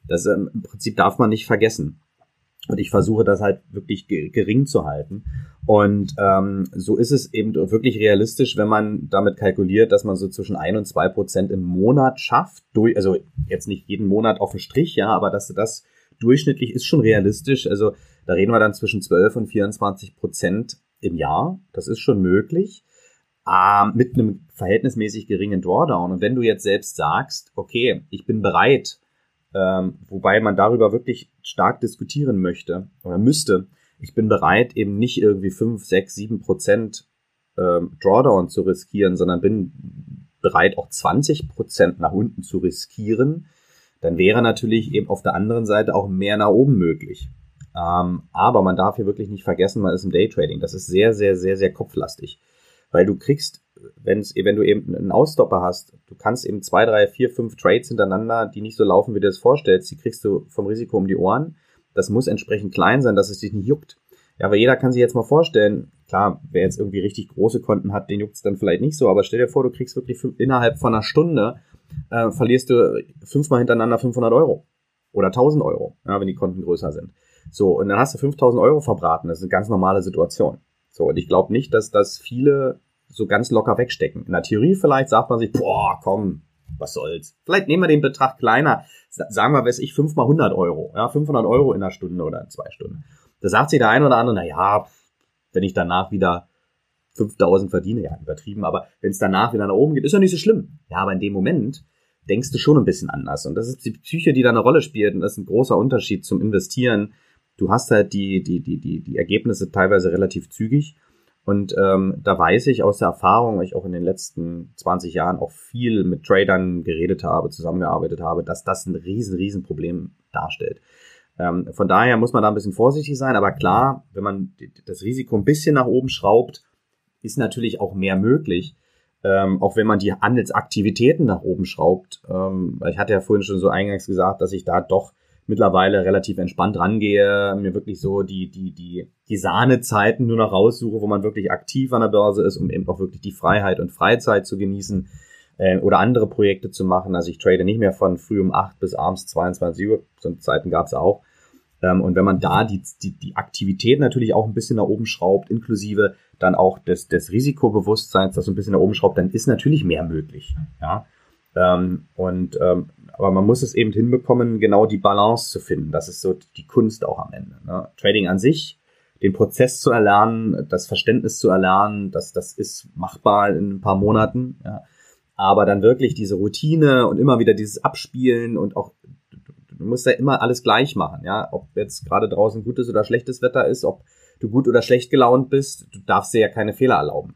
Das ähm, im Prinzip darf man nicht vergessen. Und ich versuche das halt wirklich ge- gering zu halten. Und ähm, so ist es eben wirklich realistisch, wenn man damit kalkuliert, dass man so zwischen ein und zwei Prozent im Monat schafft. Durch, also jetzt nicht jeden Monat auf den Strich, ja, aber dass du das durchschnittlich ist schon realistisch. Also da reden wir dann zwischen zwölf und vierundzwanzig Prozent im Jahr. Das ist schon möglich. Äh, mit einem verhältnismäßig geringen Drawdown. Und wenn du jetzt selbst sagst, okay, ich bin bereit, Ähm, wobei man darüber wirklich stark diskutieren möchte oder müsste. Ich bin bereit, eben nicht irgendwie fünf, sechs, sieben Prozent ähm, Drawdown zu riskieren, sondern bin bereit, auch zwanzig Prozent nach unten zu riskieren. Dann wäre natürlich eben auf der anderen Seite auch mehr nach oben möglich. Ähm, aber man darf hier wirklich nicht vergessen, man ist im Daytrading. Das ist sehr, sehr, sehr, sehr kopflastig. Weil du kriegst, wenn's, wenn du eben einen Ausstopper hast, du kannst eben zwei, drei, vier, fünf Trades hintereinander, die nicht so laufen, wie du das vorstellst, die kriegst du vom Risiko um die Ohren. Das muss entsprechend klein sein, dass es dich nicht juckt. Ja, aber jeder kann sich jetzt mal vorstellen, klar, wer jetzt irgendwie richtig große Konten hat, den juckt es dann vielleicht nicht so, aber stell dir vor, du kriegst wirklich fünf, innerhalb von einer Stunde, äh, verlierst du fünfmal hintereinander fünfhundert Euro oder tausend Euro, ja, wenn die Konten größer sind. So, und dann hast du fünftausend Euro verbraten, das ist eine ganz normale Situation. So, und ich glaube nicht, dass das viele so ganz locker wegstecken. In der Theorie vielleicht sagt man sich, boah, komm, was soll's. Vielleicht nehmen wir den Betrag kleiner. Sagen wir, weiß ich, fünf mal hundert Euro. Ja, fünfhundert Euro in einer Stunde oder in zwei Stunden. Da sagt sich der eine oder andere, na ja, wenn ich danach wieder fünftausend verdiene, ja, übertrieben, aber wenn es danach wieder nach oben geht, ist ja nicht so schlimm. Ja, aber in dem Moment denkst du schon ein bisschen anders. Und das ist die Psyche, die da eine Rolle spielt. Und das ist ein großer Unterschied zum Investieren. Du hast halt die, die, die, die, die Ergebnisse teilweise relativ zügig. Und ähm, da weiß ich aus der Erfahrung, weil ich auch in den letzten zwanzig Jahren auch viel mit Tradern geredet habe, zusammengearbeitet habe, dass das ein riesen, riesen Problem darstellt. Ähm, von daher muss man da ein bisschen vorsichtig sein. Aber klar, wenn man das Risiko ein bisschen nach oben schraubt, ist natürlich auch mehr möglich. Ähm, auch wenn man die Handelsaktivitäten nach oben schraubt. Ähm, ich hatte ja vorhin schon so eingangs gesagt, dass ich da doch mittlerweile relativ entspannt rangehe, mir wirklich so die die die die Sahnezeiten nur noch raussuche, wo man wirklich aktiv an der Börse ist, um eben auch wirklich die Freiheit und Freizeit zu genießen äh, oder andere Projekte zu machen. Also ich trade nicht mehr von früh um acht bis abends zweiundzwanzig Uhr, so Zeiten gab es auch. Ähm, und wenn man da die die die Aktivität natürlich auch ein bisschen nach oben schraubt, inklusive dann auch des des Risikobewusstseins, das so ein bisschen nach oben schraubt, dann ist natürlich mehr möglich. Ja. Ähm, und ähm, aber man muss es eben hinbekommen, genau die Balance zu finden. Das ist so die Kunst auch am Ende. Ne? Trading an sich, den Prozess zu erlernen, das Verständnis zu erlernen, das, das ist machbar in ein paar Monaten. Ja? Aber dann wirklich diese Routine und immer wieder dieses Abspielen und auch, du musst ja immer alles gleich machen. Ja? Ob jetzt gerade draußen gutes oder schlechtes Wetter ist, ob du gut oder schlecht gelaunt bist, du darfst dir ja keine Fehler erlauben.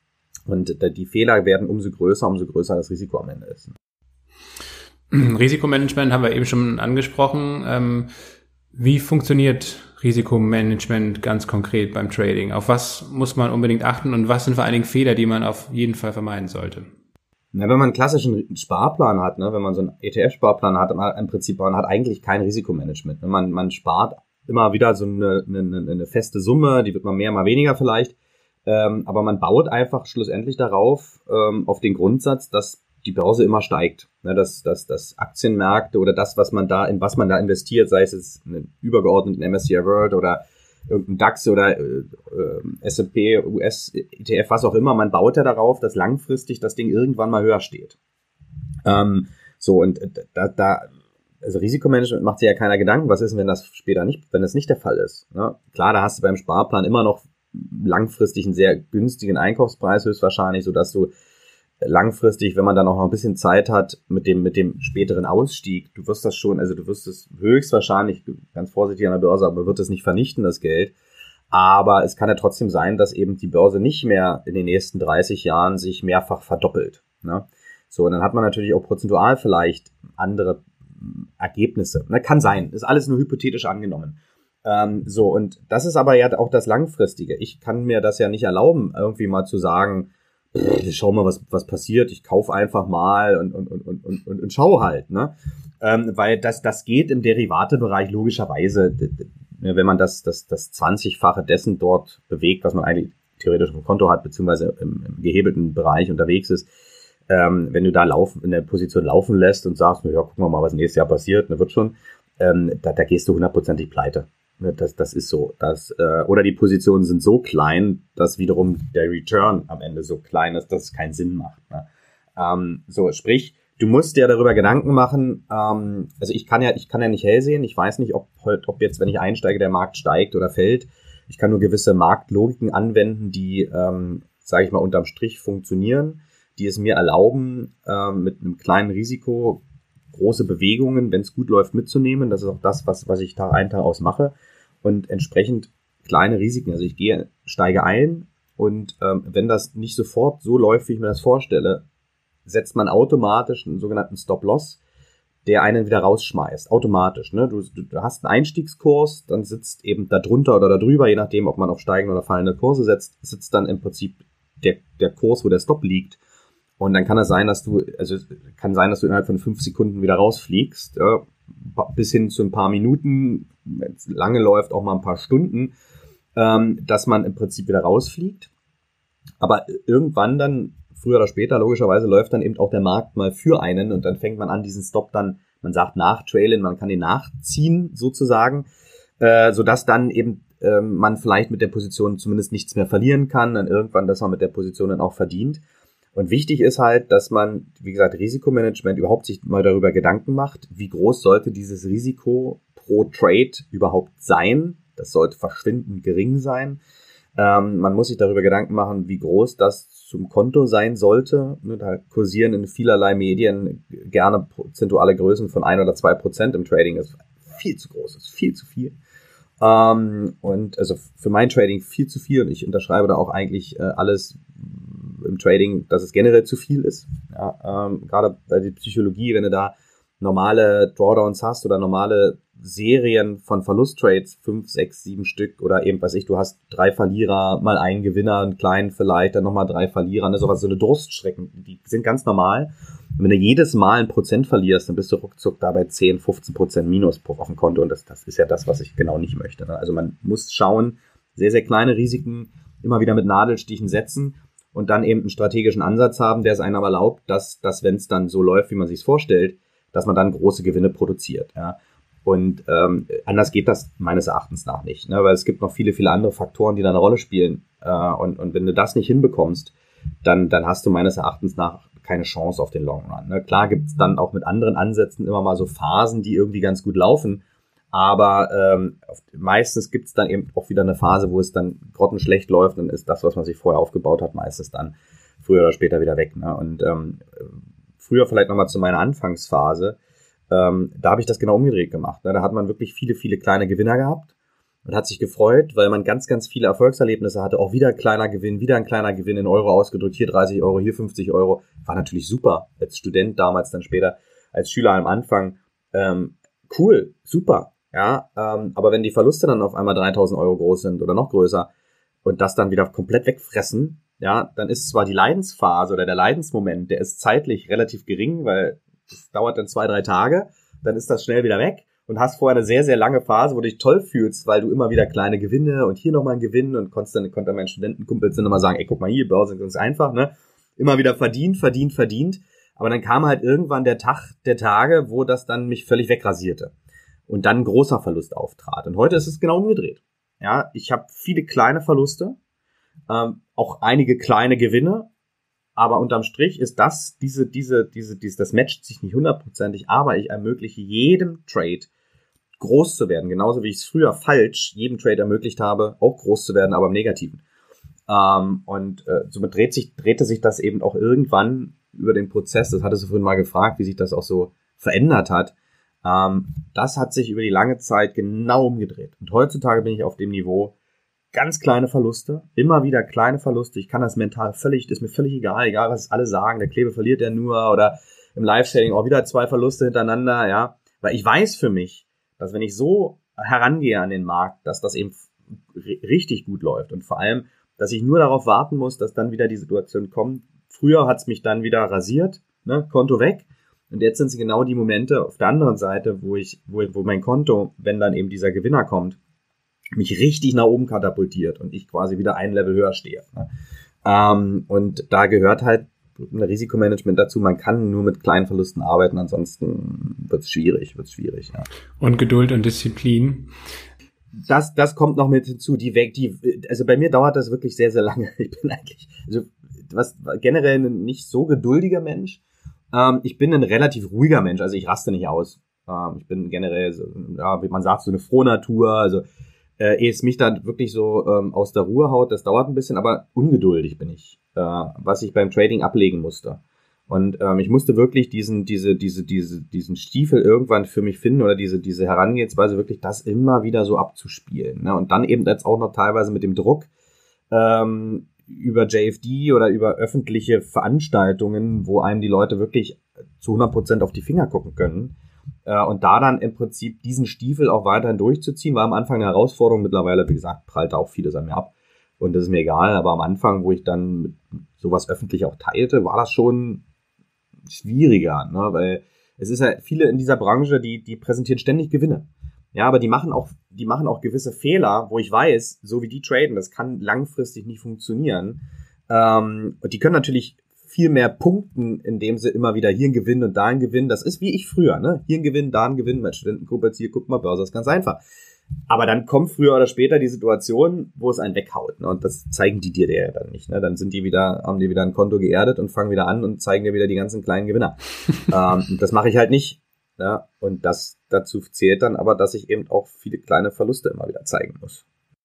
Und die Fehler werden umso größer, umso größer das Risiko am Ende ist. Risikomanagement haben wir eben schon angesprochen. Ähm, wie funktioniert Risikomanagement ganz konkret beim Trading? Auf was muss man unbedingt achten und was sind vor allen Dingen Fehler, die man auf jeden Fall vermeiden sollte? Na, wenn man einen klassischen Sparplan hat, ne, wenn man so einen E T F-Sparplan hat, im Prinzip man hat eigentlich kein Risikomanagement. Man, man spart immer wieder so eine, eine, eine feste Summe, die wird mal mehr, mal weniger vielleicht. Ähm, aber man baut einfach schlussendlich darauf, ähm, auf den Grundsatz, dass die Börse immer steigt. Ne, dass, dass, dass Aktienmärkte oder das, was man da, in was man da investiert, sei es jetzt einen übergeordneten M S C I World oder irgendein DAX oder äh, S und P, U S, E T F, was auch immer, man baut ja darauf, dass langfristig das Ding irgendwann mal höher steht. Ähm, so, und da, da, also Risikomanagement macht sich ja keiner Gedanken, was ist, wenn das später nicht, wenn das nicht der Fall ist. Ne? Klar, da hast du beim Sparplan immer noch langfristig einen sehr günstigen Einkaufspreis höchstwahrscheinlich, sodass du langfristig, wenn man dann auch noch ein bisschen Zeit hat mit dem mit dem späteren Ausstieg, du wirst das schon, also du wirst es höchstwahrscheinlich, ganz vorsichtig an der Börse, aber wird es nicht vernichten, das Geld. Aber es kann ja trotzdem sein, dass eben die Börse nicht mehr in den nächsten dreißig Jahren sich mehrfach verdoppelt. Ne? So, und dann hat man natürlich auch prozentual vielleicht andere Ergebnisse. Ne? Kann sein, ist alles nur hypothetisch angenommen. Ähm, so, und das ist aber ja auch das Langfristige. Ich kann mir das ja nicht erlauben, irgendwie mal zu sagen, schau mal, was was passiert, ich kaufe einfach mal und und und und und, und schau halt, ne? Ähm, weil das das geht im Derivatebereich logischerweise, wenn man das das das zwanzigfache dessen dort bewegt, was man eigentlich theoretisch auf dem Konto hat, beziehungsweise im, im gehebelten Bereich unterwegs ist, ähm, wenn du da laufen in der Position laufen lässt und sagst, ja, gucken wir mal, was nächstes Jahr passiert, dann wird schon, ähm, da, da gehst du hundertprozentig pleite. Das, das ist so. Das, äh, oder die Positionen sind so klein, dass wiederum der Return am Ende so klein ist, dass es keinen Sinn macht. Ne? Ähm, so, sprich, du musst dir darüber Gedanken machen, ähm, also ich kann ja, ich kann ja nicht hell sehen, ich weiß nicht, ob, ob jetzt, wenn ich einsteige, der Markt steigt oder fällt. Ich kann nur gewisse Marktlogiken anwenden, die, ähm, sage ich mal, unterm Strich funktionieren, die es mir erlauben, ähm, mit einem kleinen Risiko große Bewegungen, wenn es gut läuft, mitzunehmen. Das ist auch das, was, was ich Tag ein, Tag aus mache. Und entsprechend kleine Risiken. Also ich gehe, steige ein und ähm, wenn das nicht sofort so läuft, wie ich mir das vorstelle, setzt man automatisch einen sogenannten Stop-Loss, der einen wieder rausschmeißt. Automatisch. Ne? Du, du hast einen Einstiegskurs, dann sitzt eben da drunter oder da drüber, je nachdem, ob man auf steigende oder fallende Kurse setzt, sitzt dann im Prinzip der, der Kurs, wo der Stop liegt. Und dann kann es sein, dass du, also kann sein, dass du innerhalb von fünf Sekunden wieder rausfliegst, ja, bis hin zu ein paar Minuten, wenn es lange läuft, auch mal ein paar Stunden, ähm, dass man im Prinzip wieder rausfliegt. Aber irgendwann dann, früher oder später, logischerweise läuft dann eben auch der Markt mal für einen und dann fängt man an, diesen Stop dann, man sagt nachtrailen, man kann den nachziehen sozusagen, äh, sodass dann eben äh, man vielleicht mit der Position zumindest nichts mehr verlieren kann, dann irgendwann, dass man mit der Position dann auch verdient. Und wichtig ist halt, dass man, wie gesagt, Risikomanagement überhaupt sich mal darüber Gedanken macht, wie groß sollte dieses Risiko pro Trade überhaupt sein. Das sollte verschwindend gering sein. Ähm, man muss sich darüber Gedanken machen, wie groß das zum Konto sein sollte. Da kursieren in vielerlei Medien gerne prozentuale Größen von ein oder zwei Prozent im Trading. Das ist viel zu groß, das ist viel zu viel. Ähm, und also für mein Trading viel zu viel. Und ich unterschreibe da auch eigentlich äh, alles im Trading, dass es generell zu viel ist. Ja, ähm, gerade bei der Psychologie, wenn du da normale Drawdowns hast oder normale Serien von Verlusttrades, fünf, sechs, sieben Stück oder eben, weiß ich, du hast drei Verlierer, mal einen Gewinner, einen kleinen vielleicht, dann nochmal drei Verlierer, ne, sowas, so eine Durststrecken, die sind ganz normal. Und wenn du jedes Mal ein Prozent verlierst, dann bist du ruckzuck da bei zehn, fünfzehn Prozent Minus auf dem Konto und das, das ist ja das, was ich genau nicht möchte. Ne? Also man muss schauen, sehr, sehr kleine Risiken, immer wieder mit Nadelstichen setzen und dann eben einen strategischen Ansatz haben, der es einem aber erlaubt, dass, dass wenn es dann so läuft, wie man sich es vorstellt, dass man dann große Gewinne produziert. Ja. Und ähm, anders geht das meines Erachtens nach nicht, ne? Weil es gibt noch viele, viele andere Faktoren, die da eine Rolle spielen. Äh, und, und wenn du das nicht hinbekommst, dann, dann hast du meines Erachtens nach keine Chance auf den Long Run. Ne? Klar gibt es dann auch mit anderen Ansätzen immer mal so Phasen, die irgendwie ganz gut laufen. Aber ähm, meistens gibt es dann eben auch wieder eine Phase, wo es dann grottenschlecht läuft und ist das, was man sich vorher aufgebaut hat, meistens dann früher oder später wieder weg. Ne? Und ähm, früher vielleicht nochmal zu meiner Anfangsphase, ähm, da habe ich das genau umgedreht gemacht. Ne? Da hat man wirklich viele, viele kleine Gewinner gehabt und hat sich gefreut, weil man ganz, ganz viele Erfolgserlebnisse hatte. Auch wieder ein kleiner Gewinn, wieder ein kleiner Gewinn in Euro ausgedrückt, hier dreißig Euro, hier fünfzig Euro. War natürlich super, als Student damals, dann später als Schüler am Anfang. Ähm, cool, super. Ja, ähm, aber wenn die Verluste dann auf einmal dreitausend Euro groß sind oder noch größer und das dann wieder komplett wegfressen, ja, dann ist zwar die Leidensphase oder der Leidensmoment, der ist zeitlich relativ gering, weil es dauert dann zwei, drei Tage, dann ist das schnell wieder weg und hast vorher eine sehr, sehr lange Phase, wo du dich toll fühlst, weil du immer wieder kleine Gewinne und hier nochmal einen Gewinn und konntest dann, konnte mein Studentenkumpel dann immer sagen, ey, guck mal hier, Börse ist ganz einfach, ne, immer wieder verdient, verdient, verdient, aber dann kam halt irgendwann der Tag der Tage, wo das dann mich völlig wegrasierte. Und dann ein großer Verlust auftrat. Und heute ist es genau umgedreht. Ja, ich habe viele kleine Verluste, ähm, auch einige kleine Gewinne, aber unterm Strich ist das, diese, diese, diese, diese, das matcht sich nicht hundertprozentig, aber ich ermögliche jedem Trade groß zu werden, genauso wie ich es früher falsch jedem Trade ermöglicht habe, auch groß zu werden, aber im Negativen. Ähm, und äh, somit dreht sich, drehte sich das eben auch irgendwann über den Prozess, das hattest du vorhin mal gefragt, wie sich das auch so verändert hat. Ähm, das hat sich über die lange Zeit genau umgedreht. Und heutzutage bin ich auf dem Niveau, ganz kleine Verluste, immer wieder kleine Verluste. Ich kann das mental völlig, das ist mir völlig egal, egal was alle sagen, der Klebe verliert ja nur oder im Live-Trading auch wieder zwei Verluste hintereinander, ja. Weil ich weiß für mich, dass wenn ich so herangehe an den Markt, dass das eben r- richtig gut läuft und vor allem, dass ich nur darauf warten muss, dass dann wieder die Situation kommt. Früher hat's mich dann wieder rasiert, ne, Konto weg. Und jetzt sind es genau die Momente auf der anderen Seite, wo ich, wo, wo mein Konto, wenn dann eben dieser Gewinner kommt, mich richtig nach oben katapultiert und ich quasi wieder ein Level höher stehe. Ne? Ähm, und da gehört halt ein Risikomanagement dazu. Man kann nur mit kleinen Verlusten arbeiten, ansonsten wird es schwierig, wird's schwierig. Ja. Und Geduld und Disziplin. Das, das kommt noch mit hinzu. Die weg, die, also bei mir dauert das wirklich sehr, sehr lange. Ich bin eigentlich, also was generell ein nicht so geduldiger Mensch. Ähm, ich bin ein relativ ruhiger Mensch, also ich raste nicht aus. Ähm, ich bin generell, so, ja, wie man sagt, so eine Frohnatur. Also äh, ehe es mich dann wirklich so ähm, aus der Ruhe haut, das dauert ein bisschen, aber ungeduldig bin ich, äh, was ich beim Trading ablegen musste. Und ähm, ich musste wirklich diesen, diese, diese, diese, diesen Stiefel irgendwann für mich finden oder diese, diese Herangehensweise wirklich das immer wieder so abzuspielen. Ne? Und dann eben jetzt auch noch teilweise mit dem Druck ähm, über J F D oder über öffentliche Veranstaltungen, wo einem die Leute wirklich zu hundert Prozent auf die Finger gucken können. Äh, und da dann im Prinzip diesen Stiefel auch weiterhin durchzuziehen, war am Anfang eine Herausforderung. Mittlerweile, wie gesagt, prallt auch vieles an mir ab. Und das ist mir egal. Aber am Anfang, wo ich dann sowas öffentlich auch teilte, war das schon schwieriger, ne? Weil es ist ja viele in dieser Branche, die die präsentieren ständig Gewinne. Ja, aber die machen auch die machen auch gewisse Fehler, wo ich weiß, so wie die traden, das kann langfristig nicht funktionieren. Ähm, und die können natürlich viel mehr punkten, indem sie immer wieder hier einen Gewinn und da einen Gewinn. Das ist wie ich früher, ne? Hier ein Gewinn, da ein Gewinn, mein Studentengruppe jetzt hier, guck mal, Börse, das ist ganz einfach. Aber dann kommt früher oder später die Situation, wo es einen weghaut, ne? Und das zeigen die dir ja dann nicht, ne? Dann sind die wieder, haben die wieder ein Konto geerdet und fangen wieder an und zeigen dir wieder die ganzen kleinen Gewinner. ähm, das mache ich halt nicht, ne? Und das dazu zählt dann aber, dass ich eben auch viele kleine Verluste immer wieder zeigen muss.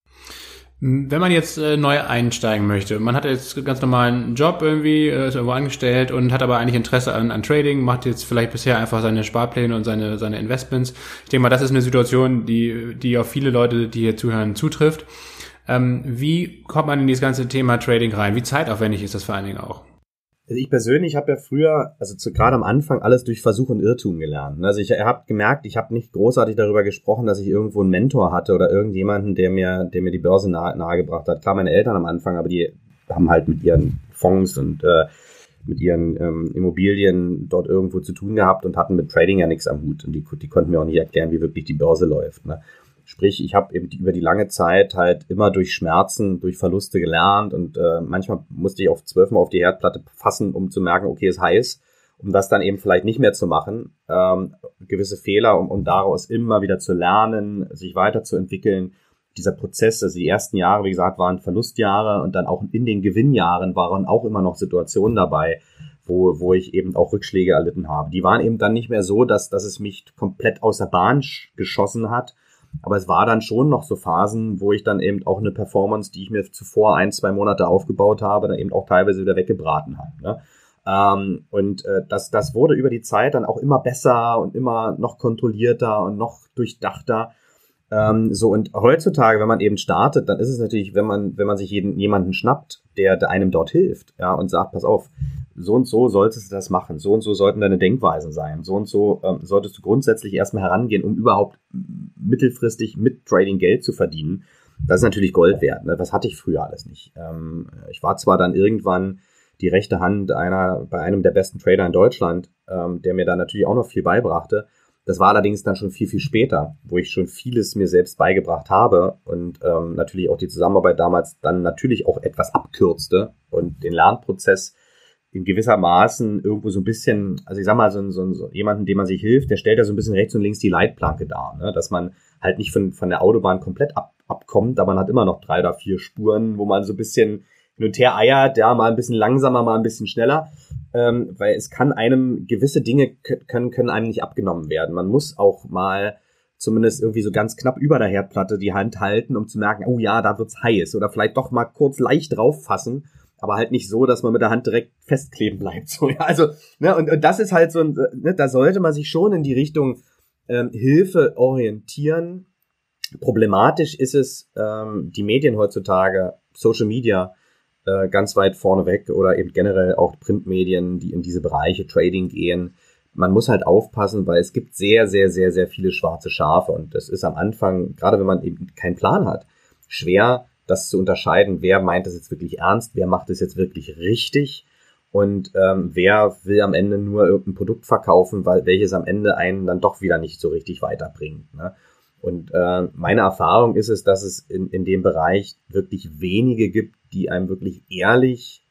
Wenn man jetzt äh, neu einsteigen möchte, man hat jetzt ganz normalen Job irgendwie, äh, ist irgendwo angestellt und hat aber eigentlich Interesse an, an Trading, macht jetzt vielleicht bisher einfach seine Sparpläne und seine seine Investments. Ich denke mal, das ist eine Situation, die die auf viele Leute, die hier zuhören, zutrifft. Ähm, wie kommt man in dieses ganze Thema Trading rein? Wie zeitaufwendig ist das vor allen Dingen auch? Also ich persönlich habe ja früher, also zu, gerade am Anfang, alles durch Versuch und Irrtum gelernt. Also ich habe gemerkt, ich habe nicht großartig darüber gesprochen, dass ich irgendwo einen Mentor hatte oder irgendjemanden, der mir der mir die Börse nahe, nahegebracht hat. Klar, meine Eltern am Anfang, aber die haben halt mit ihren Fonds und äh, mit ihren ähm, Immobilien dort irgendwo zu tun gehabt und hatten mit Trading ja nichts am Hut. Und die, die konnten mir auch nicht erklären, wie wirklich die Börse läuft, ne? Sprich, ich habe eben die, über die lange Zeit halt immer durch Schmerzen, durch Verluste gelernt und äh, manchmal musste ich auf zwölfmal auf die Herdplatte fassen, um zu merken, okay, ist heiß, um das dann eben vielleicht nicht mehr zu machen. Ähm, gewisse Fehler, um, um daraus immer wieder zu lernen, sich weiterzuentwickeln. Dieser Prozess, also die ersten Jahre, wie gesagt, waren Verlustjahre und dann auch in den Gewinnjahren waren auch immer noch Situationen dabei, wo wo ich eben auch Rückschläge erlitten habe. Die waren eben dann nicht mehr so, dass dass es mich komplett aus der Bahn geschossen hat. Aber es war dann schon noch so Phasen, wo ich dann eben auch eine Performance, die ich mir zuvor ein, zwei Monate aufgebaut habe, dann eben auch teilweise wieder weggebraten habe, ne? Ähm, und äh, das, das wurde über die Zeit dann auch immer besser und immer noch kontrollierter und noch durchdachter. Ähm, so, und heutzutage, wenn man eben startet, dann ist es natürlich, wenn man, wenn man sich jeden, jemanden schnappt, der, der einem dort hilft, ja, und sagt, pass auf, so und so solltest du das machen, so und so sollten deine Denkweisen sein, so und so ähm, solltest du grundsätzlich erstmal herangehen, um überhaupt mittelfristig mit Trading Geld zu verdienen. Das ist natürlich Gold wert, ne? Das hatte ich früher alles nicht. Ähm, ich war zwar dann irgendwann die rechte Hand einer bei einem der besten Trader in Deutschland, ähm, der mir dann natürlich auch noch viel beibrachte. Das war allerdings dann schon viel, viel später, wo ich schon vieles mir selbst beigebracht habe und ähm, natürlich auch die Zusammenarbeit damals dann natürlich auch etwas abkürzte und den Lernprozess in gewisser Maßen irgendwo so ein bisschen, also ich sag mal, so, so, so jemanden, dem man sich hilft, der stellt ja so ein bisschen rechts und links die Leitplanke dar, ne? Dass man halt nicht von, von der Autobahn komplett ab, abkommt, aber man hat immer noch drei oder vier Spuren, wo man so ein bisschen hin und her eiert, ja, mal ein bisschen langsamer, mal ein bisschen schneller, ähm, weil es kann einem, gewisse Dinge können, können einem nicht abgenommen werden. Man muss auch mal zumindest irgendwie so ganz knapp über der Herdplatte die Hand halten, um zu merken, oh ja, da wird's heiß, oder vielleicht doch mal kurz leicht drauf fassen, aber halt nicht so, dass man mit der Hand direkt festkleben bleibt. So, ja, also, ne, und, und das ist halt so ein, ne, da sollte man sich schon in die Richtung ähm, Hilfe orientieren. Problematisch ist es, ähm, die Medien heutzutage, Social Media, äh, ganz weit vorne weg oder eben generell auch Printmedien, die in diese Bereiche Trading gehen. Man muss halt aufpassen, weil es gibt sehr, sehr, sehr, sehr viele schwarze Schafe und das ist am Anfang, gerade wenn man eben keinen Plan hat, schwer, das zu unterscheiden, wer meint das jetzt wirklich ernst, wer macht das jetzt wirklich richtig und ähm, wer will am Ende nur irgendein Produkt verkaufen, weil welches am Ende einen dann doch wieder nicht so richtig weiterbringt, ne? Und äh, meine Erfahrung ist es, dass es in, in dem Bereich wirklich wenige gibt, die einem wirklich ehrlich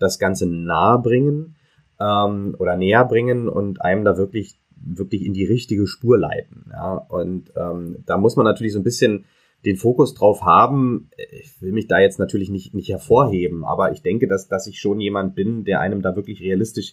das Ganze nahe bringen ähm, oder näher bringen und einem da wirklich wirklich in die richtige Spur leiten. Ja? Und ähm, da muss man natürlich so ein bisschen den Fokus drauf haben. Ich will mich da jetzt natürlich nicht nicht hervorheben, aber ich denke, dass dass ich schon jemand bin, der einem da wirklich realistisch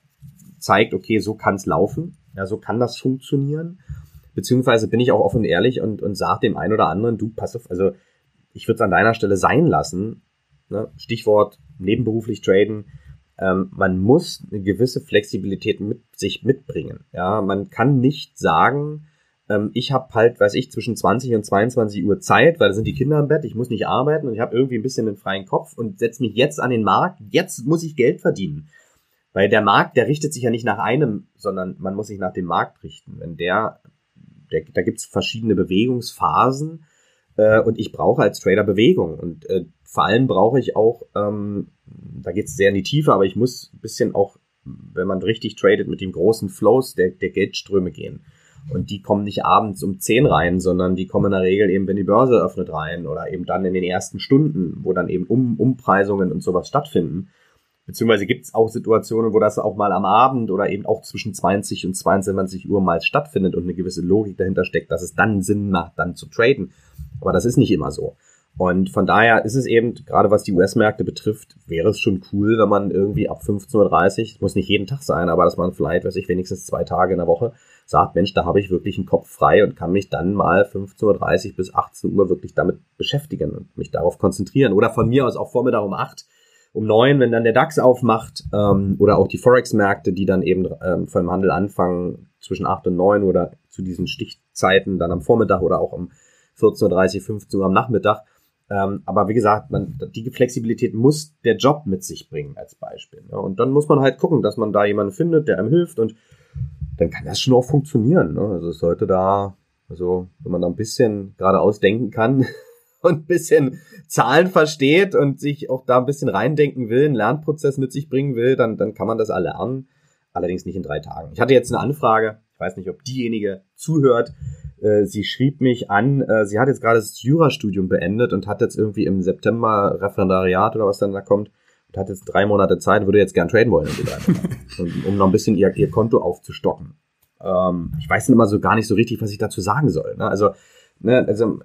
zeigt, okay, so kann es laufen, ja, so kann das funktionieren. Beziehungsweise bin ich auch offen und ehrlich und und sage dem einen oder anderen, du, pass auf, also ich würde es an deiner Stelle sein lassen. Ne? Stichwort nebenberuflich traden. Ähm, man muss eine gewisse Flexibilität mit sich mitbringen. Ja, man kann nicht sagen, ähm, ich habe halt, weiß ich, zwischen zwanzig und zweiundzwanzig Uhr Zeit, weil da sind die Kinder im Bett, ich muss nicht arbeiten und ich habe irgendwie ein bisschen einen freien Kopf und setze mich jetzt an den Markt. Jetzt muss ich Geld verdienen. Weil der Markt, der richtet sich ja nicht nach einem, sondern man muss sich nach dem Markt richten. Wenn der, der da gibt's verschiedene Bewegungsphasen äh, und ich brauche als Trader Bewegung und äh, vor allem brauche ich auch, ähm, da geht's sehr in die Tiefe, aber ich muss ein bisschen auch, wenn man richtig tradet, mit den großen Flows der, der Geldströme gehen. Und die kommen nicht abends um zehn rein, sondern die kommen in der Regel eben, wenn die Börse öffnet, rein oder eben dann in den ersten Stunden, wo dann eben um, Umpreisungen und sowas stattfinden. Beziehungsweise gibt es auch Situationen, wo das auch mal am Abend oder eben auch zwischen zwanzig und zweiundzwanzig Uhr mal stattfindet und eine gewisse Logik dahinter steckt, dass es dann Sinn macht, dann zu traden. Aber das ist nicht immer so. Und von daher ist es eben, gerade was die U S-Märkte betrifft, wäre es schon cool, wenn man irgendwie ab fünfzehn Uhr dreißig, muss nicht jeden Tag sein, aber dass man vielleicht, weiß ich, wenigstens zwei Tage in der Woche sagt, Mensch, da habe ich wirklich einen Kopf frei und kann mich dann mal fünfzehn Uhr dreißig bis achtzehn Uhr wirklich damit beschäftigen und mich darauf konzentrieren. Oder von mir aus auch Vormittag um acht, um neun, wenn dann der DAX aufmacht, ähm, oder auch die Forex-Märkte, die dann eben ähm, vom Handel anfangen zwischen acht und neun oder zu diesen Stichzeiten dann am Vormittag oder auch um vierzehn Uhr dreißig, fünfzehn Uhr am Nachmittag. Ähm, aber wie gesagt, man, die Flexibilität muss der Job mit sich bringen als Beispiel. Ja, und dann muss man halt gucken, dass man da jemanden findet, der einem hilft und dann kann das schon auch funktionieren. Ne? Also es sollte da, also wenn man da ein bisschen geradeaus denken kann und ein bisschen Zahlen versteht und sich auch da ein bisschen reindenken will, einen Lernprozess mit sich bringen will, dann, dann kann man das erlernen. Allerdings nicht in drei Tagen. Ich hatte jetzt eine Anfrage, ich weiß nicht, ob diejenige zuhört. Äh, sie schrieb mich an, äh, sie hat jetzt gerade das Jurastudium beendet und hat jetzt irgendwie im September Referendariat oder was dann da kommt und hat jetzt drei Monate Zeit, würde jetzt gern traden wollen in die drei Monate, und, um noch ein bisschen ihr, ihr Konto aufzustocken. Ähm, ich weiß dann immer so gar nicht so richtig, was ich dazu sagen soll. Ne? Also, ne, also,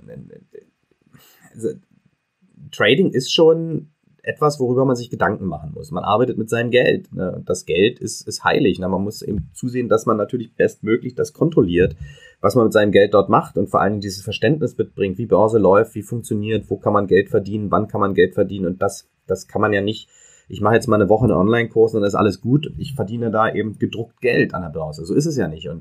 also Trading ist schon etwas, worüber man sich Gedanken machen muss. Man arbeitet mit seinem Geld. Ne? Und das Geld ist, ist heilig. Ne? Man muss eben zusehen, dass man natürlich bestmöglich das kontrolliert, was man mit seinem Geld dort macht und vor allem dieses Verständnis mitbringt, wie Börse läuft, wie funktioniert, wo kann man Geld verdienen, wann kann man Geld verdienen und das, das kann man ja nicht, ich mache jetzt mal eine Woche einen Online-Kurs und dann ist alles gut, ich verdiene da eben gedruckt Geld an der Börse. So ist es ja nicht und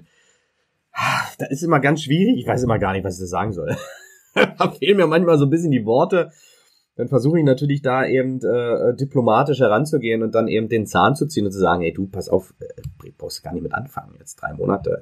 da ist immer ganz schwierig, ich weiß immer gar nicht, was ich da sagen soll. Da fehlen mir manchmal so ein bisschen die Worte. Dann versuche ich natürlich da eben äh, diplomatisch heranzugehen und dann eben den Zahn zu ziehen und zu sagen, ey du, pass auf, äh, brauchst gar nicht mit anfangen, jetzt drei Monate.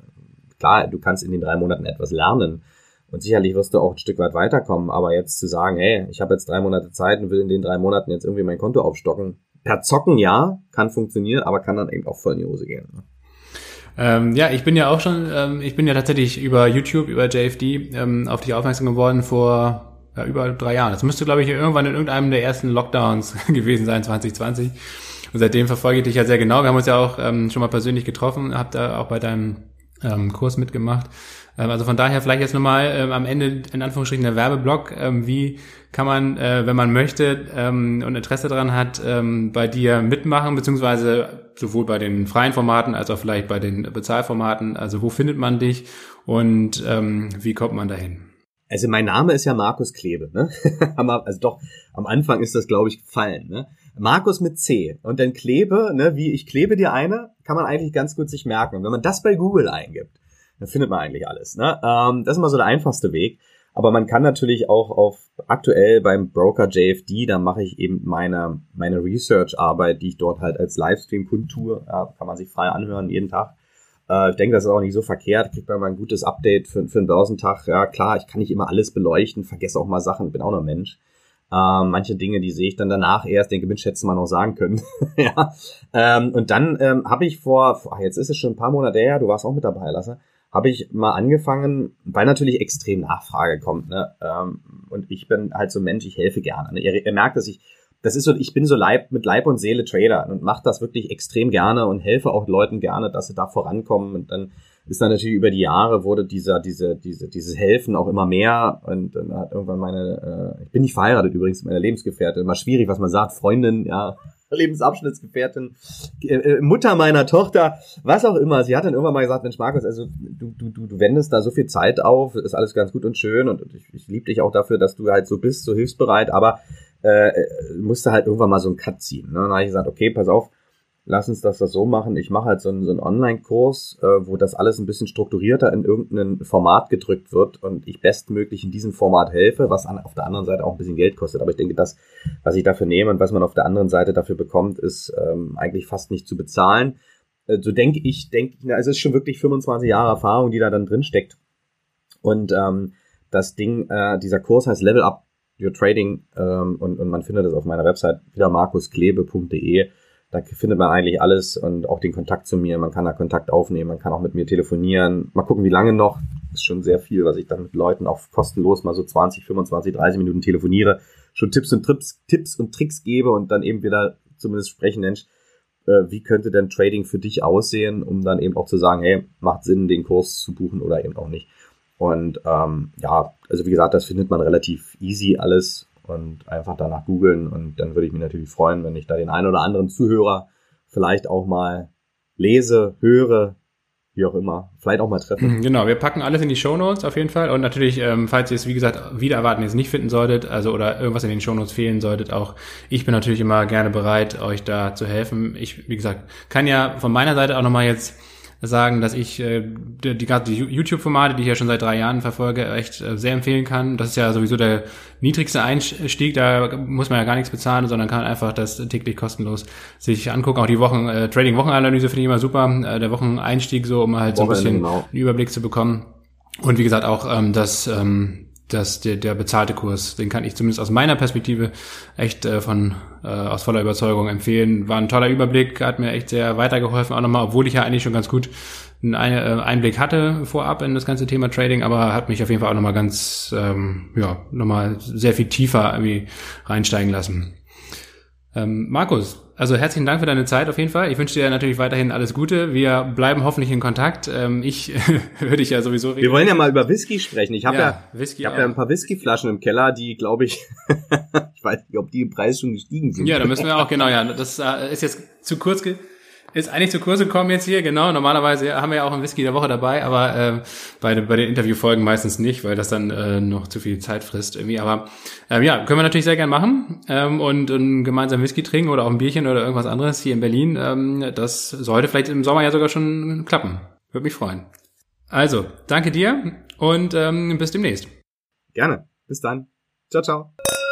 Klar, du kannst in den drei Monaten etwas lernen und sicherlich wirst du auch ein Stück weit weiterkommen, aber jetzt zu sagen, hey, ich habe jetzt drei Monate Zeit und will in den drei Monaten jetzt irgendwie mein Konto aufstocken, per Zocken ja, kann funktionieren, aber kann dann eben auch voll in die Hose gehen. Ne? Ähm, ja, ich bin ja auch schon, ähm, ich bin ja tatsächlich über YouTube, über J F D ähm, auf dich aufmerksam geworden vor ja, über drei Jahren. Das müsste, glaube ich, irgendwann in irgendeinem der ersten Lockdowns gewesen sein, zwanzig zwanzig. Und seitdem verfolge ich dich ja sehr genau. Wir haben uns ja auch ähm, schon mal persönlich getroffen, habt da auch bei deinem ähm, Kurs mitgemacht. Ähm, also von daher vielleicht jetzt nochmal ähm, am Ende in Anführungsstrichen der Werbeblock. Ähm, wie kann man, äh, wenn man möchte ähm, und Interesse daran hat, ähm, bei dir mitmachen, beziehungsweise sowohl bei den freien Formaten als auch vielleicht bei den Bezahlformaten? Also wo findet man dich und ähm, wie kommt man dahin? Also mein Name ist ja Markus Klebe, ne? Also doch, am Anfang ist das, glaube ich, gefallen, ne? Markus mit C und dann Klebe, ne? Wie ich klebe dir eine, kann man eigentlich ganz gut sich merken. Und wenn man das bei Google eingibt, dann findet man eigentlich alles, ne? Ähm, das ist immer so der einfachste Weg. Aber man kann natürlich auch auf aktuell beim Broker J F D, da mache ich eben meine meine Research-Arbeit, die ich dort halt als Livestream kundtue, ja, kann man sich frei anhören jeden Tag. Ich denke, das ist auch nicht so verkehrt. Kriegt man mal ein gutes Update für, für einen Börsentag. Ja, klar, ich kann nicht immer alles beleuchten, vergesse auch mal Sachen, bin auch noch Mensch. Ähm, manche Dinge, die sehe ich dann danach erst, denke, Mensch, hättest du mal noch sagen können. Ja. Ähm, und dann ähm, habe ich vor, ach, jetzt ist es schon ein paar Monate her, du warst auch mit dabei, Lasse, habe ich mal angefangen, weil natürlich extrem Nachfrage kommt. Ne? Ähm, und ich bin halt so ein Mensch, ich helfe gerne. Ne? Ihr, ihr merkt, dass ich das ist so, ich bin so Leib, mit Leib und Seele Trader und mache das wirklich extrem gerne und helfe auch Leuten gerne, dass sie da vorankommen. Und dann ist dann natürlich über die Jahre wurde dieser, diese, diese, dieses Helfen auch immer mehr. Und dann hat irgendwann meine, äh, ich bin nicht verheiratet übrigens mit meiner Lebensgefährtin, immer schwierig, was man sagt, Freundin, ja, Lebensabschnittsgefährtin, äh, Mutter meiner Tochter, was auch immer. Sie hat dann irgendwann mal gesagt, Mensch Markus, also du, du, du, du wendest da so viel Zeit auf, ist alles ganz gut und schön und ich, ich liebe dich auch dafür, dass du halt so bist, so hilfsbereit, aber äh, musste halt irgendwann mal so einen Cut ziehen. Ne? Dann habe ich gesagt, okay, pass auf, lass uns das, das so machen. Ich mache halt so einen, so einen Online-Kurs, äh, wo das alles ein bisschen strukturierter in irgendein Format gedrückt wird und ich bestmöglich in diesem Format helfe, was an, auf der anderen Seite auch ein bisschen Geld kostet. Aber ich denke, das, was ich dafür nehme und was man auf der anderen Seite dafür bekommt, ist ähm, eigentlich fast nicht zu bezahlen. Äh, so denke ich, denke ich, also es ist schon wirklich fünfundzwanzig Jahre Erfahrung, die da dann drin steckt. Und ähm, das Ding, äh, dieser Kurs heißt Level Up Your Trading ähm, und, und man findet das auf meiner Website wieder markus klebe punkt de. Da findet man eigentlich alles und auch den Kontakt zu mir. Man kann da Kontakt aufnehmen, man kann auch mit mir telefonieren. Mal gucken, wie lange noch. Das ist schon sehr viel, was ich dann mit Leuten auch kostenlos mal so zwanzig, fünfundzwanzig, dreißig Minuten telefoniere, schon Tipps und Trips, Tipps und Tricks gebe und dann eben wieder zumindest sprechen, Mensch, äh, wie könnte denn Trading für dich aussehen, um dann eben auch zu sagen, hey, macht Sinn, den Kurs zu buchen oder eben auch nicht. Und ähm, ja, also wie gesagt, das findet man relativ easy alles und einfach danach googeln und dann würde ich mich natürlich freuen, wenn ich da den einen oder anderen Zuhörer vielleicht auch mal lese, höre, wie auch immer, vielleicht auch mal treffe. Genau, wir packen alles in die Shownotes auf jeden Fall und natürlich, ähm, falls ihr es, wie gesagt, wieder erwarten jetzt nicht finden solltet, also oder irgendwas in den Shownotes fehlen solltet, auch ich bin natürlich immer gerne bereit, euch da zu helfen. Ich, wie gesagt, kann ja von meiner Seite auch nochmal jetzt sagen, dass ich äh, die, die ganzen YouTube-Formate, die ich ja schon seit drei Jahren verfolge, echt äh, sehr empfehlen kann. Das ist ja sowieso der niedrigste Einstieg, da muss man ja gar nichts bezahlen, sondern kann einfach das täglich kostenlos sich angucken. Auch die Wochen äh, Trading-Wochenanalyse finde ich immer super. Äh, der Wocheneinstieg so, um halt so ein bisschen genau. einen Überblick zu bekommen. Und wie gesagt auch ähm, das ähm, dass der, der bezahlte Kurs, den kann ich zumindest aus meiner Perspektive echt äh, von äh, aus voller Überzeugung empfehlen. War ein toller Überblick, hat mir echt sehr weitergeholfen, auch nochmal, obwohl ich ja eigentlich schon ganz gut einen äh, Einblick hatte vorab in das ganze Thema Trading, aber hat mich auf jeden Fall auch nochmal ganz, ähm, ja, nochmal sehr viel tiefer irgendwie reinsteigen lassen. Ähm, Markus, also herzlichen Dank für deine Zeit auf jeden Fall. Ich wünsche dir natürlich weiterhin alles Gute. Wir bleiben hoffentlich in Kontakt. Ähm, ich würde dich ja sowieso reden. Wir wollen ja mal über Whisky sprechen. Ich habe ja, ja, ich hab ja ein paar Whiskyflaschen im Keller, die, glaube ich, ich weiß nicht, ob die im Preis schon gestiegen sind. Ja, da müssen wir auch, genau, ja, das äh, ist jetzt zu kurz ge- Ist eigentlich zu kurz gekommen jetzt hier, genau. Normalerweise haben wir ja auch einen Whisky der Woche dabei, aber äh, bei, bei den Interviewfolgen meistens nicht, weil das dann äh, noch zu viel Zeit frisst irgendwie. Aber ähm, ja, können wir natürlich sehr gern machen ähm, und, und gemeinsam Whisky trinken oder auch ein Bierchen oder irgendwas anderes hier in Berlin. Ähm, das sollte vielleicht im Sommer ja sogar schon klappen. Würde mich freuen. Also, danke dir und ähm, bis demnächst. Gerne. Bis dann. Ciao, ciao.